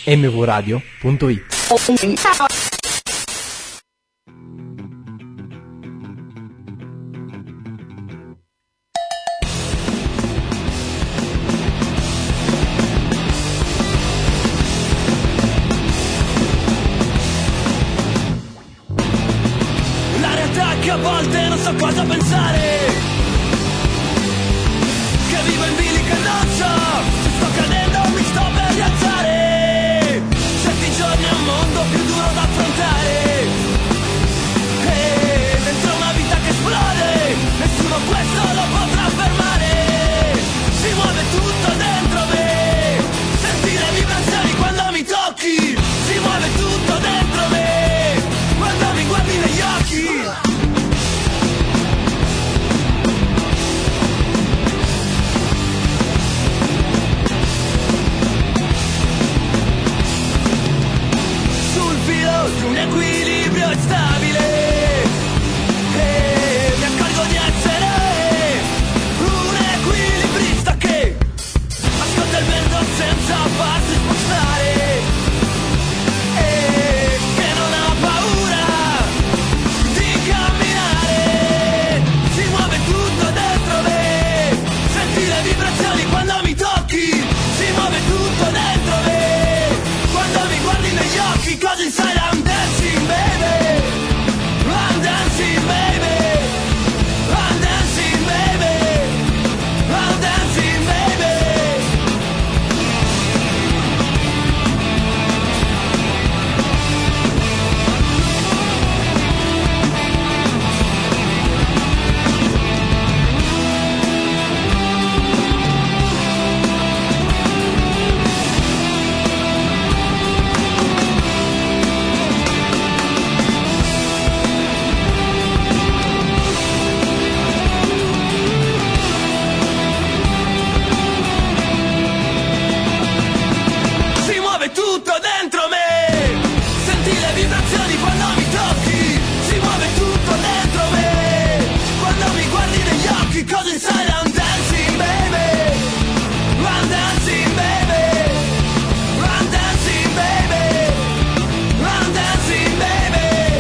mvradio.it. La realtà che a volte non so cosa pensare, che vivo in bilico e non so se sto cadendo o mi sto per rialzare. Certi giorni è un mondo più duro da affrontare, e dentro una vita che esplode, nessuno questo lo potrà fermare. Si muove tutto dentro me, senti le vibrazioni quando mi tocchi. Si muove tutto dentro me quando mi guardi negli occhi. Sul filo di un equilibrio instabile, e mi accorgo di essere un equilibrista che ascolta il vento senza farsi spostare, e che non ha paura di camminare. Si muove tutto dentro me, senti le vibrazioni quando mi tocchi. Si muove tutto dentro me quando mi guardi negli occhi. Cause inside I'm dancing baby, I'm dancing baby, I'm dancing baby, I'm dancing baby. Si muove tutto dentro me, senti le vibrazioni quando mi tocchi. Si muove tutto dentro me quando mi guardi negli occhi. Cause inside I'm dancing baby, I'm dancing baby, I'm dancing baby, I'm dancing baby.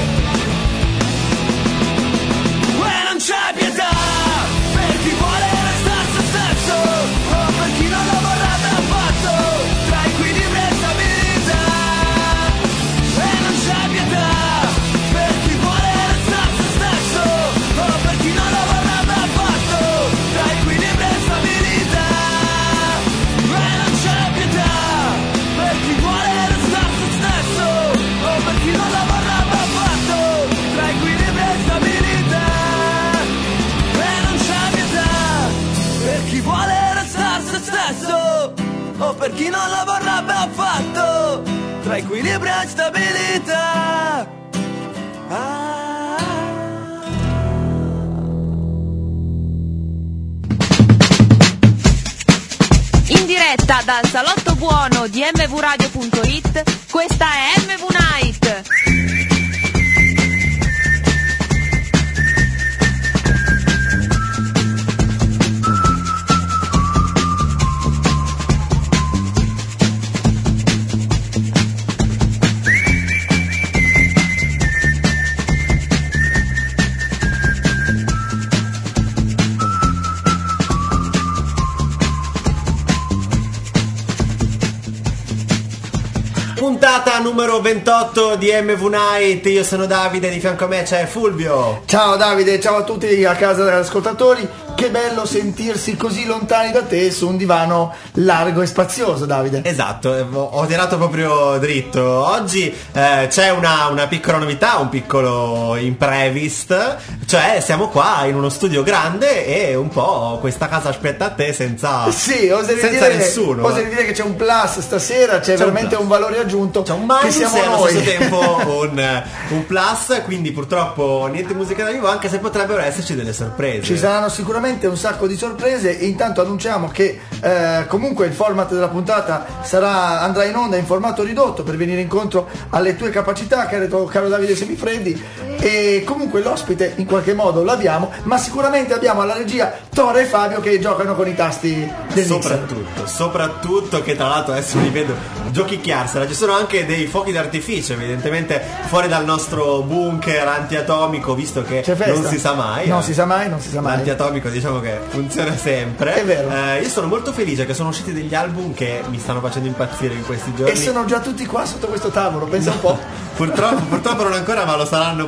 E non c'è pietà per chi vuole restare se stesso, o per chi non lo vorrebbe affatto, tra equilibrio e stabilità. E non c'è pietà per chi vuole restare se stesso, o per chi non lo vorrebbe affatto, tra equilibrio e stabilità. E non c'è pietà per chi vuole restare se stesso, o per chi non lo vorrebbe affatto, tra equilibrio e stabilità. E non c'è pietà per chi vuole restare se stesso, o per chi non lo vorrebbe affatto, tra equilibrio e stabilità. In diretta dal salotto buono di mvradio.it, questa è MV Night. Puntata numero 28 di MV Night. Io sono Davide, di fianco a me c'è Fulvio. Ciao Davide, ciao a tutti a casa degli ascoltatori. Che bello sentirsi così lontani da te su un divano largo e spazioso, Davide. Esatto, ho tirato proprio dritto. Oggi c'è una piccola novità, un piccolo imprevisto. Cioè siamo qua in uno studio grande e un po' questa casa aspetta a te senza, sì, senza nessuno. Oserei dire che c'è un plus stasera, c'è veramente un valore aggiunto. C'è un minus che siamo e allo noi. stesso tempo un plus. Quindi purtroppo niente musica da vivo, anche se potrebbero esserci delle sorprese. Ci saranno sicuramente un sacco di sorprese. E intanto annunciamo che comunque il format della puntata andrà in onda in formato ridotto per venire incontro alle tue capacità, caro Davide Semifreddi. E comunque l'ospite in qualche modo l'abbiamo, ma sicuramente abbiamo alla regia Tora e Fabio che giocano con i tasti del mixer. Soprattutto che tra l'altro adesso li vedo giochicchiarsela. Ci sono anche dei fuochi d'artificio evidentemente fuori dal nostro bunker antiatomico, visto che non si sa mai. Non si sa mai. L'antiatomico diciamo che funziona sempre. È vero. Io sono molto felice che sono usciti degli album che mi stanno facendo impazzire in questi giorni. E sono già tutti qua sotto questo tavolo, pensa un po'. Purtroppo non ancora, ma lo saranno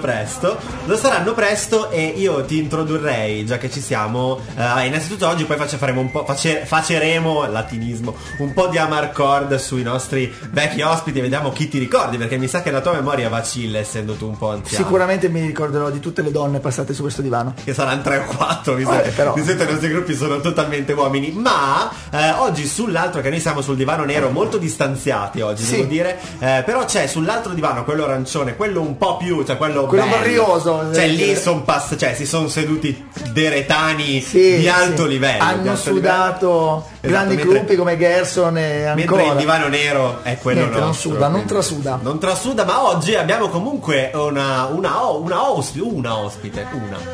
presto e io ti introdurrei, già che ci siamo, innanzitutto oggi poi faceremo latinismo, un po' di amarcord sui nostri vecchi ospiti e vediamo chi ti ricordi, perché mi sa che la tua memoria vacilla essendo tu un po' anziano. Sicuramente mi ricorderò di tutte le donne passate su questo divano, che saranno 3 o 4, di solito i nostri gruppi sono totalmente uomini, ma oggi sull'altro, che noi siamo sul divano nero molto distanziati oggi, devo dire, però c'è sull'altro divano quello arancione, quello un po' più, cioè quello barrioso, cioè lì si sono seduti deretani di alto livello, hanno sudato grandi gruppi come Gerson e ancora. Mentre il divano nero è quello nostro, non trasuda, ma oggi abbiamo comunque una ospite.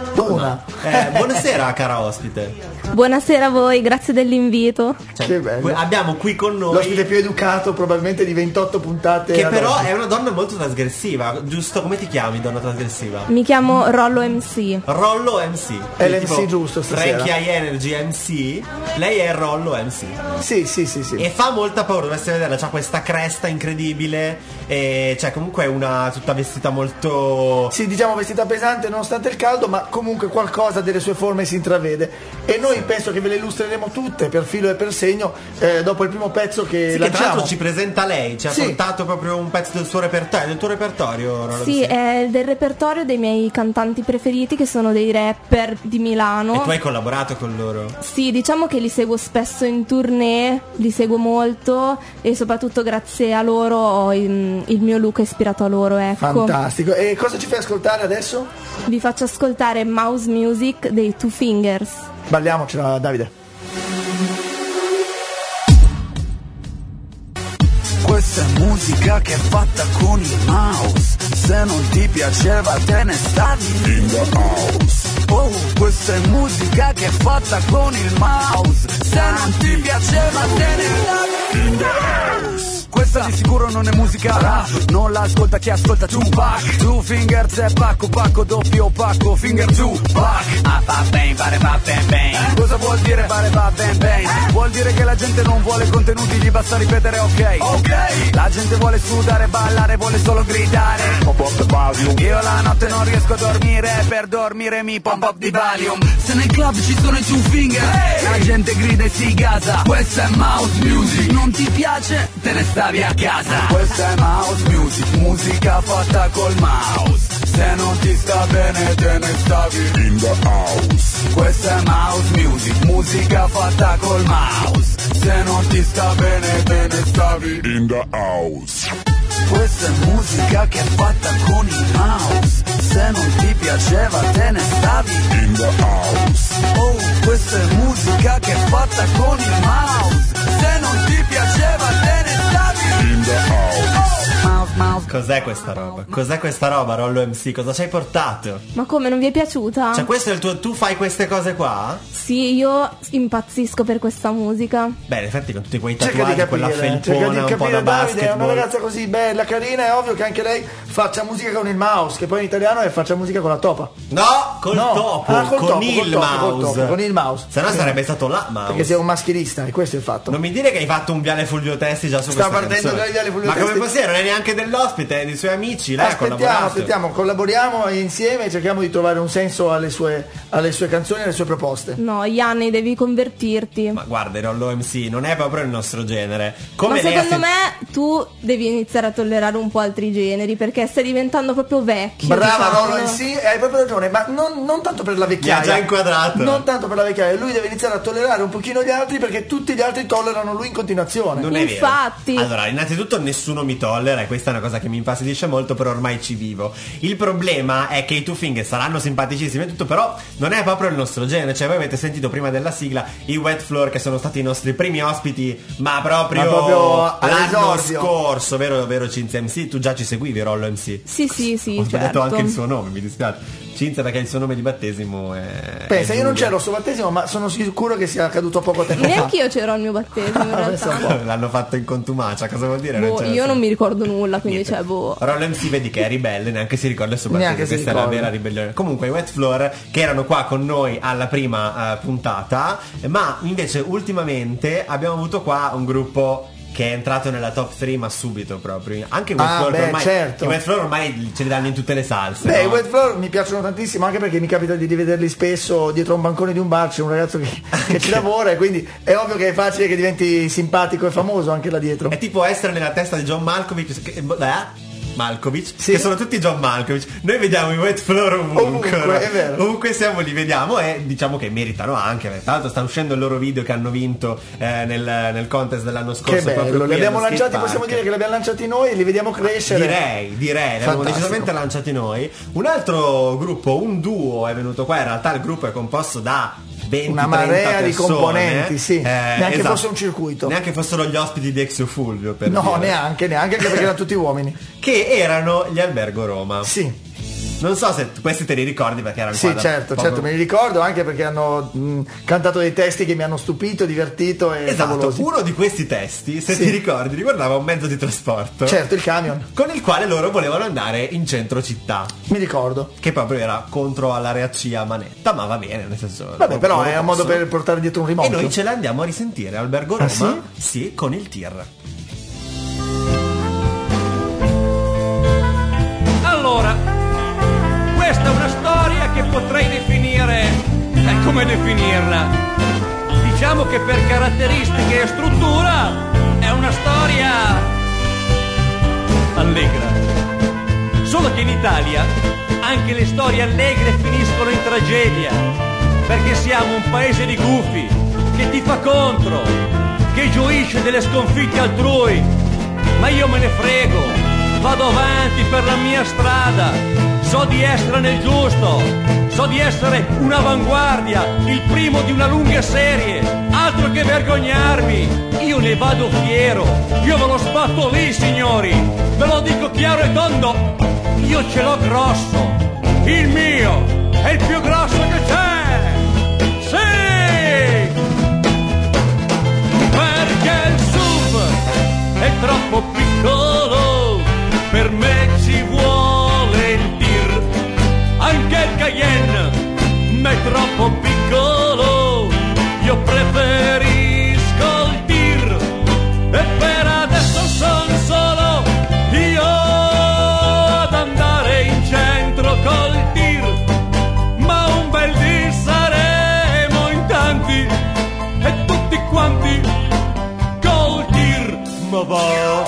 Buonasera cara ospite. Buonasera a voi, grazie dell'invito. Che bello. Abbiamo qui con noi l'ospite più educato probabilmente di 28 puntate, che però è una donna molto trasgressiva, giusto? Come ti chiami, donna trasgressiva? Mi chiamo Rollo MC. Rollo MC. È l'MC giusto stasera. Frankie High Energy MC. Lei è Rollo MC. Sì. E fa molta paura, dovreste vederla, c'ha questa cresta incredibile e cioè comunque è una tutta vestita molto... Sì, diciamo vestita pesante nonostante il caldo, ma comunque qualcosa delle sue forme si intravede. E noi penso che ve le illustreremo tutte per filo e per segno dopo il primo pezzo che lanciamo. Che tra l'altro ci presenta lei, ci ha portato proprio un pezzo del suo repertorio, del tuo repertorio, Rollo. Sì, è del repertorio dei miei cantanti preferiti, che sono dei rapper di Milano. E tu hai collaborato con loro? Sì, diciamo che li seguo spesso in tournée, li seguo molto e soprattutto grazie a loro il mio look è ispirato a loro, ecco. Fantastico. E cosa ci fai ascoltare adesso? Vi faccio ascoltare Mouse Music dei Two Fingers. Balliamocela, Davide. Questa è musica che è fatta con il mouse. Se non ti piaceva te ne stavi in the house. Oh, questa è musica che è fatta con il mouse. Se non ti piaceva te ne stavi in the house. Questa di sicuro non è musica rap, non l'ascolta chi ascolta Tupac. Two Fingers e pacco, doppio pacco, finger two, pac. Va ben, cosa vuol dire fare va ben? Vuol dire che la gente non vuole contenuti, gli basta ripetere ok. La gente vuole sudare, ballare, vuole solo gridare. Pop up the volume. Io la notte non riesco a dormire, per dormire mi pump up di Valium. Se nel club ci sono i Two Fingers, la gente grida e si gasa. Questa è mouse music, non ti piace? Te ne stavi a casa. Questa è mouse music, musica fatta col mouse. Se non ti sta bene te ne stavi in the house. Questa è mouse music, musica fatta col mouse. Se non ti sta bene te ne stavi in the house. Questa è musica che è fatta con il mouse. Se non ti piaceva te ne stavi in the house. Oh, questa è musica che è fatta con il mouse. Se non ti piaceva te ne stavi in the house. Cos'è questa roba? Cos'è questa roba, Rollo MC? Cosa ci hai portato? Ma come, non vi è piaciuta? Cioè questo è il tuo... Tu fai queste cose qua? Sì, io impazzisco per questa musica. Beh, in effetti con tutti quei Cerca tatuaggi, quella felpona un po' da Davide, basketball. è una ragazza così bella, carina, è ovvio che anche lei faccia musica con il mouse, che poi in italiano è faccia musica con la topa. No, col topo, con il mouse. Se no sarebbe stato la mouse. Perché sei un maschilista, e questo è il fatto. Non mi dire che hai fatto un Viale Fulvio Testi già su questa canzone. Sta partendo già il Viale Fulvio Testi. Ma come possibile? Non è neanche dell'ospite, è dei suoi amici. Lei Aspettiamo, collaboriamo insieme e cerchiamo di trovare un senso alle sue canzoni e alle sue proposte. No, Yanni, devi convertirti. Ma guarda, Rollo MC non è proprio il nostro genere. Come ma secondo me tu devi iniziare a tollerare un po' altri generi, perché stai diventando proprio vecchio. Brava, diciamo. Rollo MC, hai proprio ragione, ma non tanto per la vecchiaia. Mi ha già inquadrato. Non tanto per la vecchiaia, lui deve iniziare a tollerare un pochino gli altri, perché tutti gli altri tollerano lui in continuazione. Non è Infatti. vero. Allora, innanzitutto nessuno mi tollera, e questa è una cosa che mi infastidisce molto, però ormai ci vivo. Il problema è che i Two Fingers saranno simpaticissimi e tutto, però non è proprio il nostro genere. Cioè voi avete sentito prima della sigla i Wet Floor, che sono stati i nostri primi ospiti, ma proprio l'anno all'esordio. scorso, vero Cinzia MC? Tu già ci seguivi, Rollo MC? Sì, Ho certo. detto anche il suo nome, mi dispiace. Cinzia, perché il suo nome di battesimo è... Pensa, è io non Giulia. c'ero al suo battesimo, ma sono sicuro che sia accaduto poco tempo fa. Neanche io c'ero al mio battesimo in realtà. L'hanno fatto in contumacia, cosa vuol dire? Boh, c'era io non mi ricordo nulla, quindi Niente. cioè boh. Rollo MC vedi che è ribelle, neanche si ricorda il suo battesimo. Neanche si Questa è la ricorda. vera ribellione. Comunque i Wet Floor, che erano qua con noi alla prima puntata, ma invece ultimamente abbiamo avuto qua un gruppo che è entrato nella top 3 ma subito proprio. Anche i Wet Floor, che ormai, certo. i Wet Floor ormai ce li danno in tutte le salse. Beh, no? i Wet Floor mi piacciono tantissimo, anche perché mi capita di rivederli spesso dietro un bancone di un bar, c'è un ragazzo che ci lavora, e quindi è ovvio che è facile che diventi simpatico e famoso anche là dietro. È tipo essere nella testa di John Malkovich, Sì. che sono tutti John Malkovich. Noi vediamo i Wet Floor ovunque, Ovunque, è vero. ovunque siamo li vediamo, e diciamo che meritano anche, perché tra l'altro sta uscendo il loro video che hanno vinto nel contest dell'anno scorso. Che proprio bello, qui li abbiamo allo lanciati, skate possiamo park. dire che li abbiamo lanciati noi e li vediamo crescere. Direi, li abbiamo Fantastico. decisamente lanciati noi. Un altro gruppo, un duo è venuto qua, in realtà il gruppo è composto da 20, Una marea 30 di persone. componenti, sì. Neanche esatto. fosse un circuito. Neanche fossero gli ospiti di Exio Fulvio, per No, dire. neanche anche perché erano tutti uomini. Che erano gli Albergo Roma. Sì. Non so se questi te li ricordi, perché erano qua Sì, da certo, poco. me li ricordo, anche perché hanno cantato dei testi che mi hanno stupito, divertito e Esatto, favolosi. uno di questi testi, se Sì. ti ricordi, riguardava un mezzo di trasporto Certo, il camion, con il quale loro volevano andare in centro città, mi ricordo. che proprio era contro alla RAC a manetta, ma va bene, nel senso... Vabbè, però loro è un modo possono. per portare dietro un E rimorchio. noi ce l'andiamo a risentire, Albergo Roma, Ah, sì, con il tir. Allora, questa è una storia che potrei definire... come definirla? Diciamo che per caratteristiche e struttura è una storia allegra. Solo che in Italia anche le storie allegre finiscono in tragedia, perché siamo un paese di gufi che tifa contro, che gioisce delle sconfitte altrui. Ma io me ne frego, vado avanti per la mia strada, so di essere nel giusto, so di essere un'avanguardia, il primo di una lunga serie, altro che vergognarmi, io ne vado fiero, io ve lo sbatto lì signori, ve lo dico chiaro e tondo, io ce l'ho grosso, il mio è il più grosso che c'è, sì, perché il SUV è troppo piccolo, per me ci vuole il tir, anche il Cayenne ma è troppo piccolo, io preferisco il tir, e per adesso son solo io ad andare in centro col tir, ma un bel dì saremo in tanti e tutti quanti col tir, ma va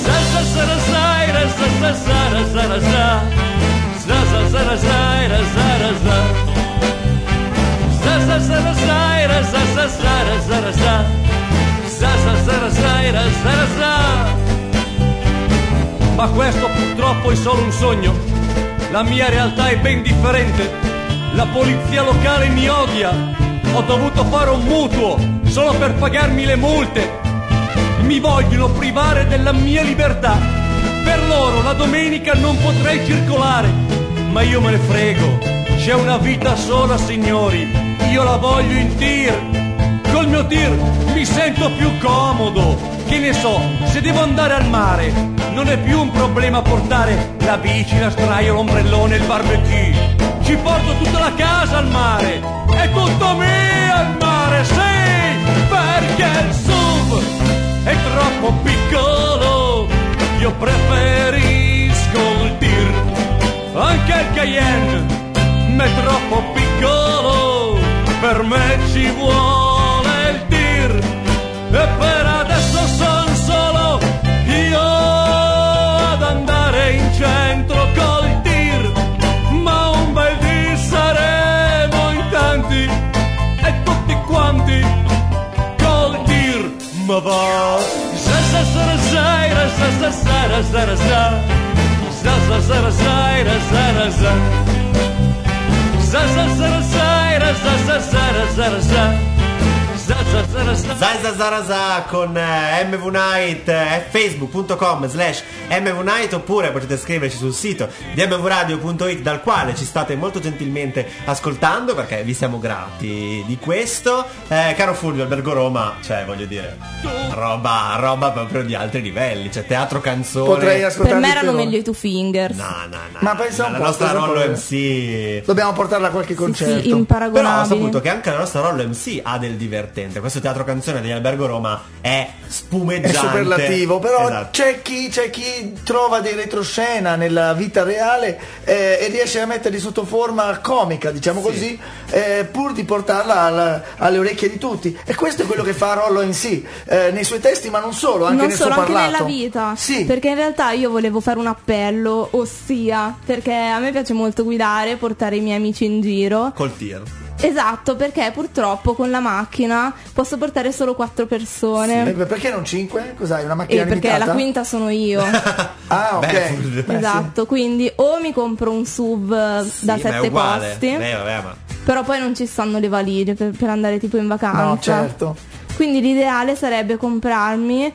ma questo purtroppo è solo un sogno, la mia realtà è ben differente, la polizia locale mi odia, ho dovuto fare un mutuo solo per pagarmi le multe, mi vogliono privare della mia libertà, per loro la domenica non potrei circolare, ma io me ne frego, c'è una vita sola signori, io la voglio in tir, col mio tir mi sento più comodo, che ne so, se devo andare al mare non è più un problema portare la bici, la straia, l'ombrellone, il barbecue, ci porto tutta la casa al mare, è tutto mio al mare, sì, perché il SUV è troppo piccolo, io preferisco il tir, anche il Cayenne ma è troppo piccolo, per me ci vuole il tir, e per adesso son solo io ad andare in centro col tir, ma un bel dì saremo in tanti e tutti quanti col tir, ma va Zazazaraza con MV Night, facebook.com/MV Night, oppure potete scriverci sul sito di mvradio.it, dal quale ci state molto gentilmente ascoltando, perché vi siamo grati di questo. Caro Fulvio, Albergo Roma, cioè voglio dire, roba proprio di altri livelli, cioè teatro canzone. Potrei ascoltare. Per me erano meglio i Two Fingers. No. Ma pensa un la po', nostra cosa Rollo vuoi? MC. Dobbiamo portarla a qualche concerto. Sì, imparagonabili. Però ho saputo che anche la nostra Rollo MC ha del divertente. Questo teatro canzone di Albergo Roma è spumeggiante. È superlativo, però esatto. c'è chi trova dei retroscena nella vita reale e riesce a metterli sotto forma comica, diciamo così, pur di portarla alle orecchie di tutti. E questo è quello che fa Rollo in sì, nei suoi testi, ma non solo, anche Non nel solo, suo anche parlato. nella vita. Sì. Perché in realtà io volevo fare un appello, ossia, perché a me piace molto guidare, portare i miei amici in giro. Col tir. Esatto, perché purtroppo con la macchina posso portare solo 4 persone. Perché non 5? Cos'hai? Una macchina Perché limitata? la quinta sono io. Ah, ok. Beh, Esatto, quindi o mi compro un SUV da Sì, ma è 7 uguale. posti, Vabbè, ma però poi non ci stanno le valigie per andare tipo in vacanza. No, certo. Quindi l'ideale sarebbe comprarmi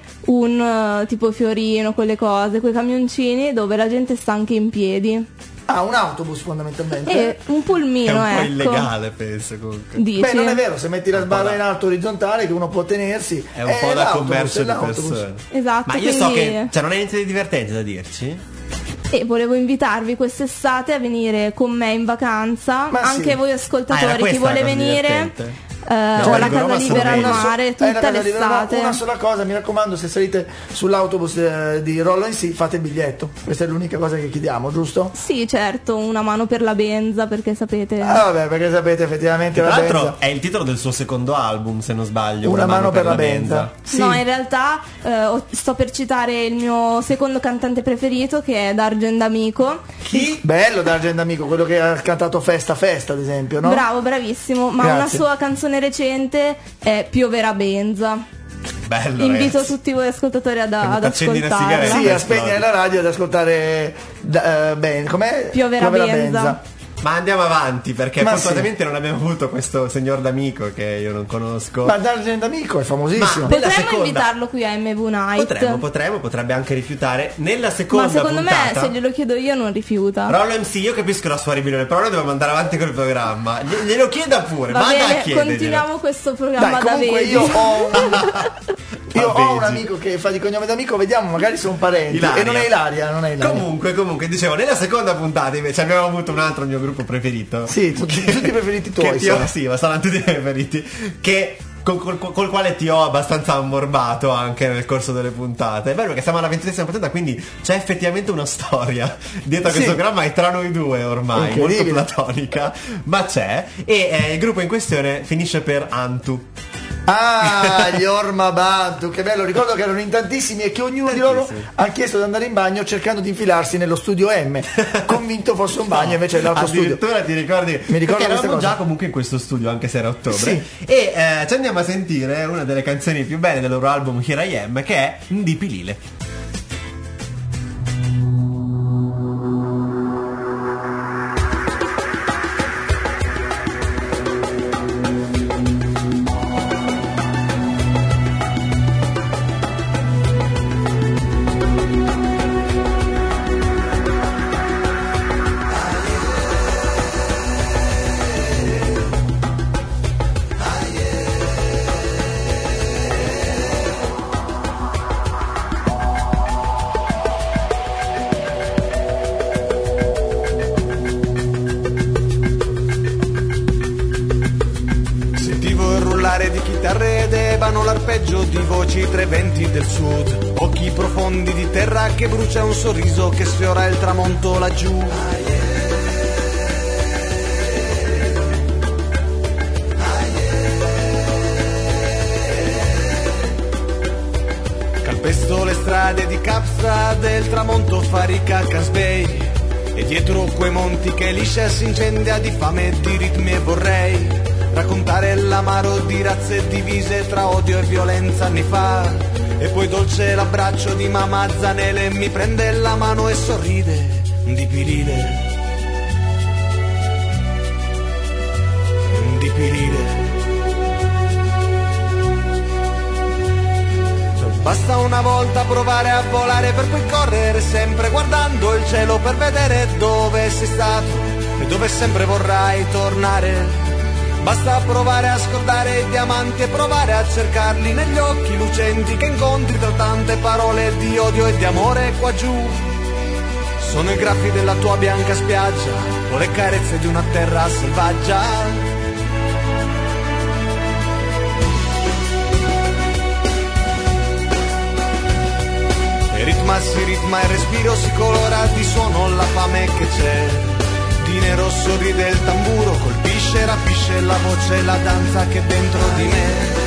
un tipo Fiorino, quelle cose, quei camioncini dove la gente sta anche in piedi. Ah, un autobus fondamentalmente. E un è pulmino, un po' ecco. illegale, penso comunque. Dici? Beh, non è vero, se metti la sbarra da- in alto orizzontale che uno può tenersi, È un po' da l'autobus, commercio è di l'autobus. persone. Esatto, Ma io quindi so che cioè, non hai niente di divertente da dirci? e volevo invitarvi quest'estate a venire con me in vacanza, Ma anche sì. voi Ah, ascoltatori, era chi questa vuole la cosa venire. divertente? Ho No, la Albergo casa Roma libera al sono mare È la tutta casa libera, l'estate. una sola cosa, mi raccomando, se salite sull'autobus di Rollo in sì, fate il biglietto. Questa è l'unica cosa che chiediamo, giusto? Sì, certo, una mano per la benza, perché sapete. Ah, vabbè, perché sapete effettivamente Tra la l'altro benza. è il titolo del suo secondo album, se non sbaglio. Una mano per la benza. Sì. No, in realtà sto per citare il mio secondo cantante preferito, che è Dargen D'Amico. Chi? Bello Dargen Amico, quello che ha cantato Festa Festa, ad esempio, no? Bravo, bravissimo. Ma Grazie. una sua canzone recente è Pioverà Benza. Bello, Invito ragazzi. tutti voi ascoltatori ad accendi una ascoltarla. sigaretta. Sì, a esplode. spegnere la radio ed ascoltare bene, com'è? Pioverà Benza. Ma andiamo avanti, perché Ma fortunatamente non abbiamo avuto questo signor d'amico che io non conosco. Ma Dargen Amico è famosissimo. Ma- Nella Potremmo seconda- invitarlo qui a MV Night. Potrebbe anche rifiutare. Nella seconda Ma secondo puntata, me, se glielo chiedo io, non rifiuta. Rollo MC, io capisco la sua ribellione, però noi dobbiamo andare avanti col programma. Glielo chieda pure, Va vada a bene, chiederglielo. continuiamo questo programma Dai, da comunque vedi. io ho un Vedi. amico che fa di cognome d'amico, vediamo, magari sono parenti. Ilaria. E non è Ilaria, non è Ilaria. Comunque, dicevo, nella seconda puntata invece abbiamo avuto un altro mio gruppo preferito. Sì, tutti i preferiti tuoi. Che sono. sì, ma saranno tutti i miei preferiti. Che col quale ti ho abbastanza ammorbato anche nel corso delle puntate. È bello perché siamo alla 20esima puntata, quindi c'è effettivamente una storia dietro a questo Sì. programma, è tra noi due ormai, molto Incredibile. platonica, ma c'è. E il gruppo in questione finisce per Antu. Ah, gli Orma Bantu, che bello, ricordo che erano in tantissimi e che ognuno di loro Tantissimi. ha chiesto di andare in bagno cercando di infilarsi nello studio M, convinto fosse un bagno, invece è l'altro studio. Addirittura ti ricordi? Mi ricordo perché queste eravamo cose. già comunque in questo studio, anche se era ottobre. Sì. E ci andiamo a sentire una delle canzoni più belle del loro album Here I Am, che è Ndipi Lile. Sentivo il rullare di chitarre ed ebano l'arpeggio di voci tra i venti del sud. Occhi profondi di terra che brucia un sorriso che sfiora il tramonto laggiù. Calpesto le strade di Capstra del tramonto Farica Casbei. E dietro quei monti che liscia si incendia di fame e di ritmi e vorrei raccontare l'amaro di razze divise tra odio e violenza anni fa. E poi dolce l'abbraccio di mamma Zanele mi prende la mano e sorride. di pilile, di pilile. Basta una volta provare a volare per poi correre sempre guardando il cielo per vedere dove sei stato e dove sempre vorrai tornare. Basta provare a scordare i diamanti e provare a cercarli negli occhi lucenti che incontri tra tante parole di odio e di amore qua giù. Sono i graffi della tua bianca spiaggia o le carezze di una terra selvaggia. E ritma si ritma, il respiro si colora di suono la fame che c'è. Di nero sorride il tamburo, colpisce, rapisce la voce, la danza che è dentro di me.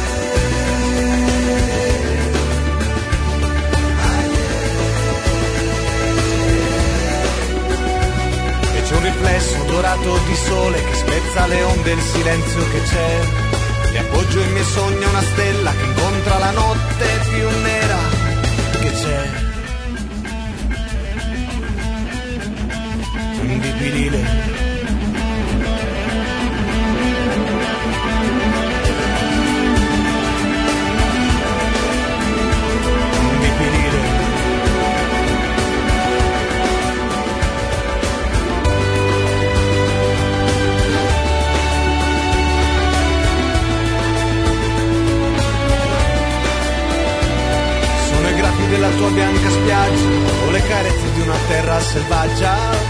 E c'è un riflesso dorato di sole che spezza le onde, il silenzio che c'è. E appoggio i miei sogni a una stella che incontra la notte più nera che c'è. Di pilile, di pilile. Sono i graffi della tua bianca spiaggia o le carezze di una terra selvaggia.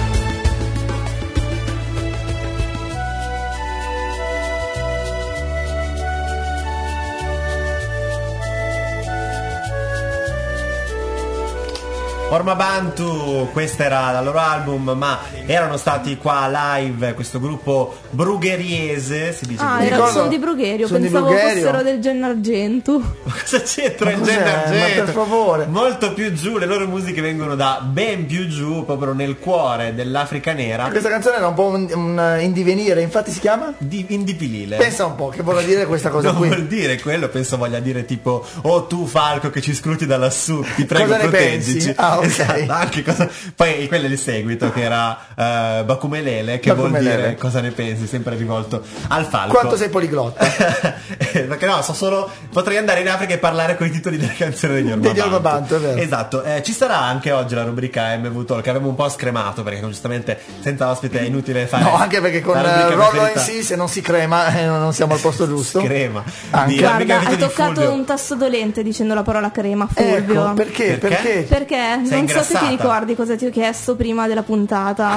Orma Bantu, questo era dal loro album, ma erano stati qua live questo gruppo brugheriese, si dice. Sono di Brugherio, pensavo fossero del Gennargentu. Cosa c'entra il Cos'è? Gennargentu? Ma per favore. Molto più giù, le loro musiche vengono da ben più giù, proprio nel cuore dell'Africa nera. Questa canzone era un po' un indivenire, infatti si chiama? Indipilile. Pensa un po', che vuol dire questa cosa non qui? vuol dire quello, penso voglia dire tipo: oh tu falco che ci scruti da lassù, ti prego Cosa ne proteggici. pensi? Ah, ok. Esatto, anche cosa. Poi quello è il seguito che era Bakumelele, che vuol Bakumelele. dire cosa ne pensi, sempre rivolto al falco. Quanto sei poliglotta? Perché no, so solo, potrei andare in Africa e parlare con i titoli delle canzoni degli Orma Degli Orma Bantu, è vero. Esatto, ci sarà anche oggi la rubrica MV Talk che avevamo un po' scremato perché giustamente senza ospite è inutile fare. No, anche perché con la rubrica Rollo preferita. NC se non si crema non siamo al posto giusto. Crema. Anche. La rubrica Guarda, hai preferita di toccato Fulvio. un tasto dolente dicendo la parola crema, Fulvio. Ecco, perché? Perché? Perché Sei non so se ingrassata. ti ricordi cosa ti ho chiesto prima della puntata.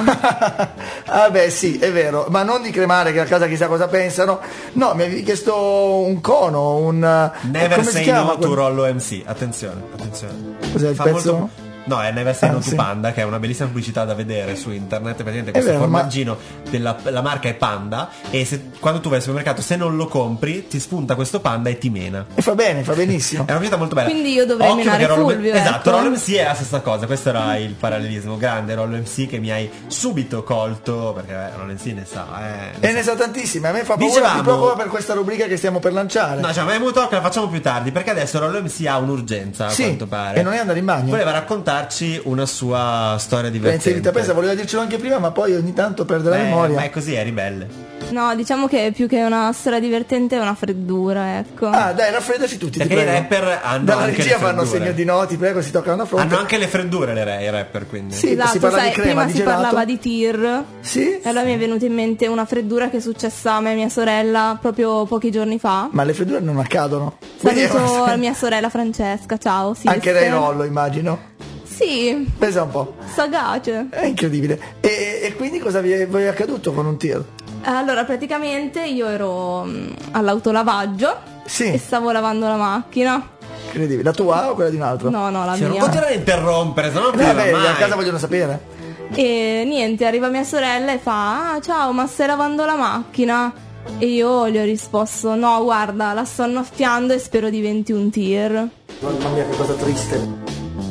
Ah beh sì, è vero, ma non di cremare che a casa chissà cosa pensano. No, mi avevi chiesto un cono, un Never come si say chiama no to Rollo MC. Attenzione. Cos'è il Fa pezzo? molto- No, è Never say no to sì. Panda, che è una bellissima pubblicità da vedere su internet. Praticamente È questo vero, formaggino la marca è Panda. E quando tu vai al supermercato, se non lo compri, ti spunta questo panda e ti mena. E fa bene, fa benissimo. È una pubblicità molto bella. Quindi io dovrei Occhio, menare perché Rollo- Fulvio, Esatto, ecco. Rollo MC è la stessa cosa. Questo era il parallelismo. Grande Rollo MC che mi hai subito colto. Perché Rollo MC ne sa. E ne sa tantissime, a me fa paura, Dicevamo- mi preoccupa per questa rubrica che stiamo per lanciare. No, cioè, ma MV Talk la facciamo più tardi. Perché adesso Rollo MC ha un'urgenza, a Sì, quanto pare. e non è andare in bagno. Voleva raccontarci una sua storia Pensi divertente. di voleva dircelo anche prima, ma poi ogni tanto perde la memoria. Ma è così, è ribelle. No, diciamo che più che una storia divertente è una freddura, ecco. Ah, dai, raffreddaci tutti. Perché ti i prego. rapper hanno Dalla anche regia le fanno freddure. segno di no, ti prego, si toccano la fronte. Hanno anche le freddure i rapper, quindi. Sì, Esatto, si parla sai, di crema, prima di si gelato. parlava di tir. Sì? E allora mi è venuta in mente una freddura che è successa a me e mia sorella proprio pochi giorni fa. Ma le freddure non accadono. Quindi è Saluto una- la mia sorella Francesca, ciao. Anche sister. lei Rollo, immagino. Sì, Pensa un po'. sagace. È incredibile. E quindi cosa vi è accaduto con un tir? Allora, praticamente io ero all'autolavaggio Sì. e stavo lavando la macchina. Incredibile. La tua o quella di un altro? No, no, la Cioè, non mia. continuare a interrompere, sennò non finiva Vabbè, mai. a casa vogliono sapere. E niente, arriva mia sorella e fa: ah, ciao, ma stai lavando la macchina? E io gli ho risposto: no, guarda, la sto annaffiando e spero diventi un tir. Mamma mia, che cosa triste.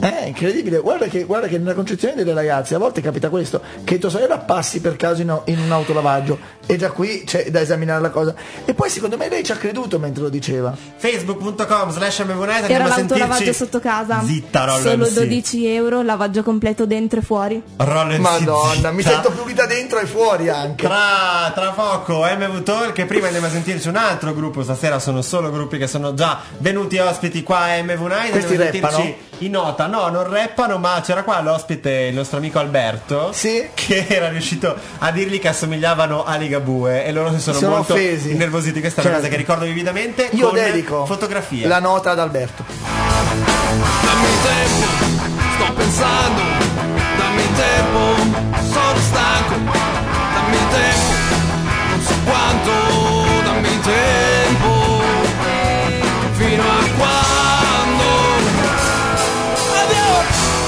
È incredibile, guarda che nella concezione delle ragazze a volte capita questo, che tua sorella passi per caso in un autolavaggio e già qui c'è da esaminare la cosa, e poi secondo me lei ci ha creduto mentre lo diceva. Facebook.com/MVNight. Era l'autolavaggio sotto casa. Zitta, Rollo Solo MC. 12 euro, lavaggio completo dentro e fuori. Rollo MC, Madonna, mi zitta. sento più da dentro e fuori anche. Tra poco MV Talk, che prima andiamo a sentirci un altro gruppo. Stasera sono solo gruppi che sono già venuti ospiti qua a MV Night. Questi Andiamo a sentirci rappano? in nota. No, non rappano, ma c'era qua l'ospite, il nostro amico Alberto, Sì. che era riuscito a dirgli che assomigliavano a Ligabue, e loro si sono molto offesi. innervositi. Questa è una Certo. cosa che ricordo vividamente. Io con dedico fotografie. la nota ad Alberto. Dammi tempo, sto pensando. Dammi tempo, sono stanco. Dammi tempo, non so quanto. Dammi tempo, fino a quando. Addio.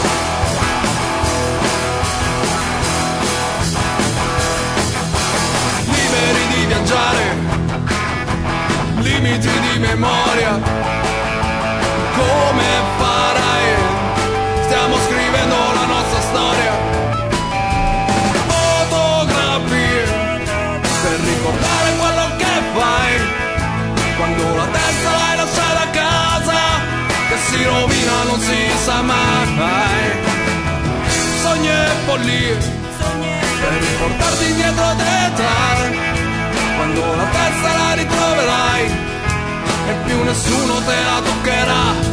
Liberi di viaggiare, limiti di memoria. Come farai? Stiamo scrivendo la nostra storia. Fotografie per ricordare quello che fai. Quando la testa l'hai lasciata a casa, che si rovina non si sa mai. Sogni e follie per riportarti indietro d'età. Quando la testa la ritroverai e più nessuno te la toccherà.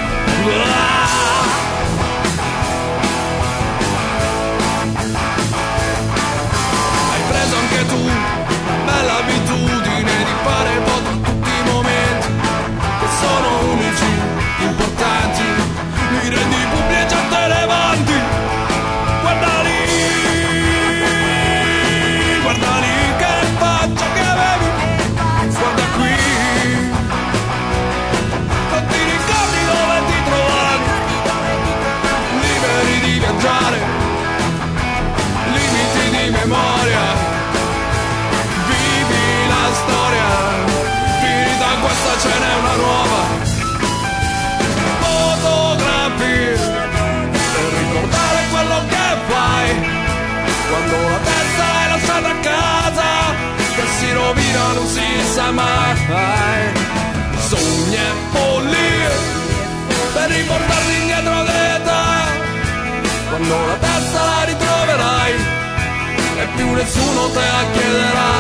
Hai preso anche tu la bella abitudine di fare foto a tutti i momenti che sono unici, importanti, li rendi pubblici e rilevanti. Guarda lì che faccia che avevi, guarda qui. Non ti ricordi dove ti trovavi, liberi di viaggiare, limiti di memoria, vivi la storia, finita questa ce n'è una nuova. Fotografie per ricordare quello che fai, quando la testa l'hai lasciata a casa, che si rovina non si sa mai. Sogni e follie per riportarti indietro d'età. Quando la testa la ritroverai e più nessuno te la chiederà.